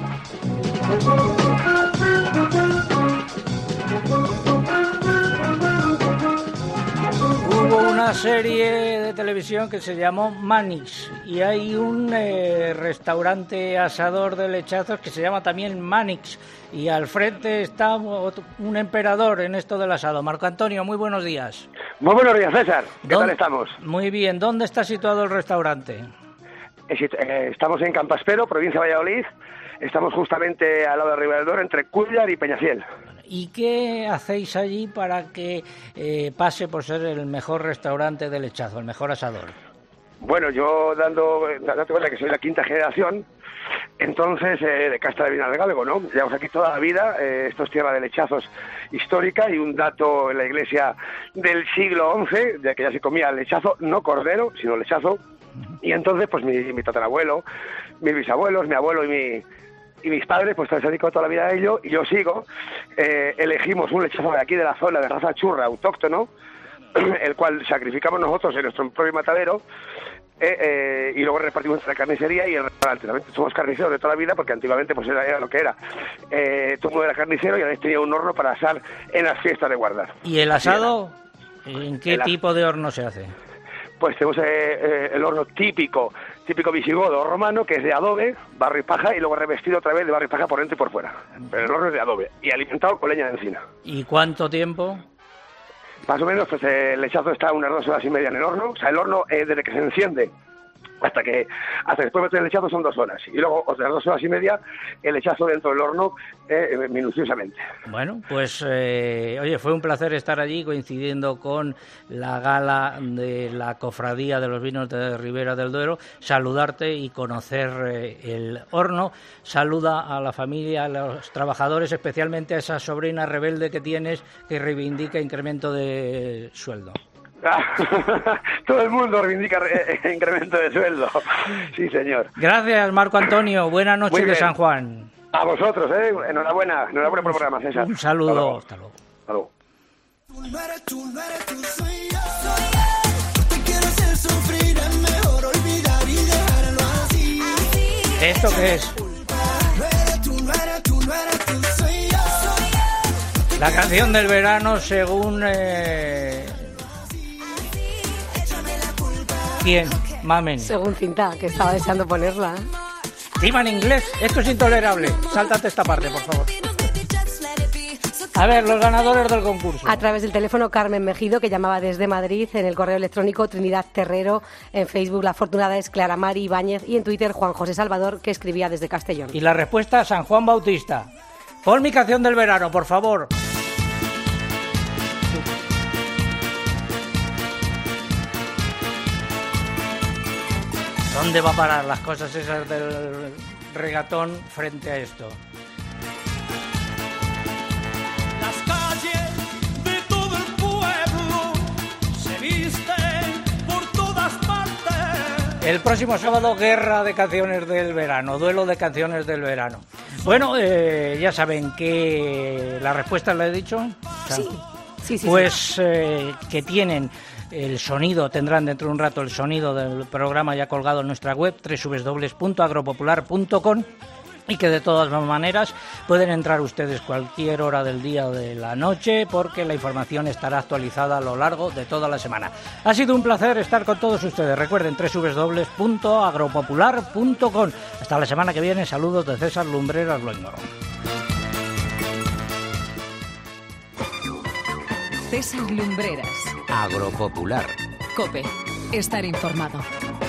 Hubo una serie de televisión que se llamó Manix y hay un restaurante asador de lechazos que se llama también Manix y al frente está un emperador en esto del asado. Marco Antonio, muy buenos días. Muy buenos días, César. ¿Qué tal estamos? Muy bien. ¿Dónde está situado el restaurante? Estamos en Campaspero, provincia de Valladolid. Estamos justamente al lado de Ribera del Duero, entre Cúllar y Peñafiel. ¿Y qué hacéis allí para que pase por ser el mejor restaurante de lechazo, el mejor asador? Bueno, yo date cuenta que soy la quinta generación, entonces de casta de vino del Galgo, ¿no? Llevamos aquí toda la vida, esto es tierra de lechazos histórica y un dato en la iglesia del siglo XI, de que ya se comía lechazo, no cordero, sino lechazo, y entonces pues mi tatarabuelo, mis bisabuelos, mi abuelo y mis padres pues se han dedicado toda la vida a ello y yo sigo. Elegimos un lechazo de aquí de la zona de raza churra autóctono, el cual sacrificamos nosotros en nuestro propio matadero y luego repartimos entre la carnicería y el restaurante. También somos carniceros de toda la vida, porque antiguamente pues era lo que era. Todo el mundo era carnicero y a veces tenía un horno para asar en las fiestas de guardar. ¿Y el asado? ¿En qué tipo de horno se hace? Pues tenemos el horno típico visigodo romano, que es de adobe, barro y paja, y luego revestido otra vez de barro y paja por dentro y por fuera. Pero el horno es de adobe y alimentado con leña de encina. ¿Y cuánto tiempo? Más o menos, pues el lechazo está unas 2 horas y media en el horno. O sea, el horno, desde que se enciende hasta después de meter el lechazo son 2 horas. Y luego, otras 2 horas y media, el lechazo dentro del horno minuciosamente. Bueno, pues, oye, fue un placer estar allí coincidiendo con la gala de la Cofradía de los Vinos de Ribera del Duero, saludarte y conocer el horno. Saluda a la familia, a los trabajadores, especialmente a esa sobrina rebelde que tienes que reivindica incremento de sueldo. Todo el mundo reivindica incremento de sueldo. Sí, señor. Gracias, Marco Antonio. Buena noche de San Juan. A vosotros, enhorabuena por el programa, César. Un saludo. Hasta luego. Hasta luego. ¿Esto qué es? La canción del verano según... ¿Quién? Mamen. Según Cinta, que estaba deseando ponerla. Encima en inglés. Esto es intolerable. Sáltate esta parte, por favor. A ver, los ganadores del concurso. A través del teléfono, Carmen Mejido, que llamaba desde Madrid, en el correo electrónico Trinidad Terrero, en Facebook la afortunada es Clara Mari Ibáñez y en Twitter Juan José Salvador, que escribía desde Castellón. Y la respuesta, San Juan Bautista. Pon mi canción del verano, por favor. ¿Dónde va a parar las cosas esas del regatón frente a esto? Las calles de todo el pueblo se visten por todas partes. El próximo sábado, guerra de canciones del verano, duelo de canciones del verano. Bueno, ya saben que la respuesta la he dicho. Sí. Pues que tienen... El sonido, tendrán dentro de un rato el sonido del programa ya colgado en nuestra web www.agropopular.com y que de todas maneras pueden entrar ustedes cualquier hora del día o de la noche porque la información estará actualizada a lo largo de toda la semana. Ha sido un placer estar con todos ustedes. Recuerden www.agropopular.com. Hasta la semana que viene. Saludos de César Lumbreras Loingorro. César Lumbreras. Agropopular. COPE. Estar informado.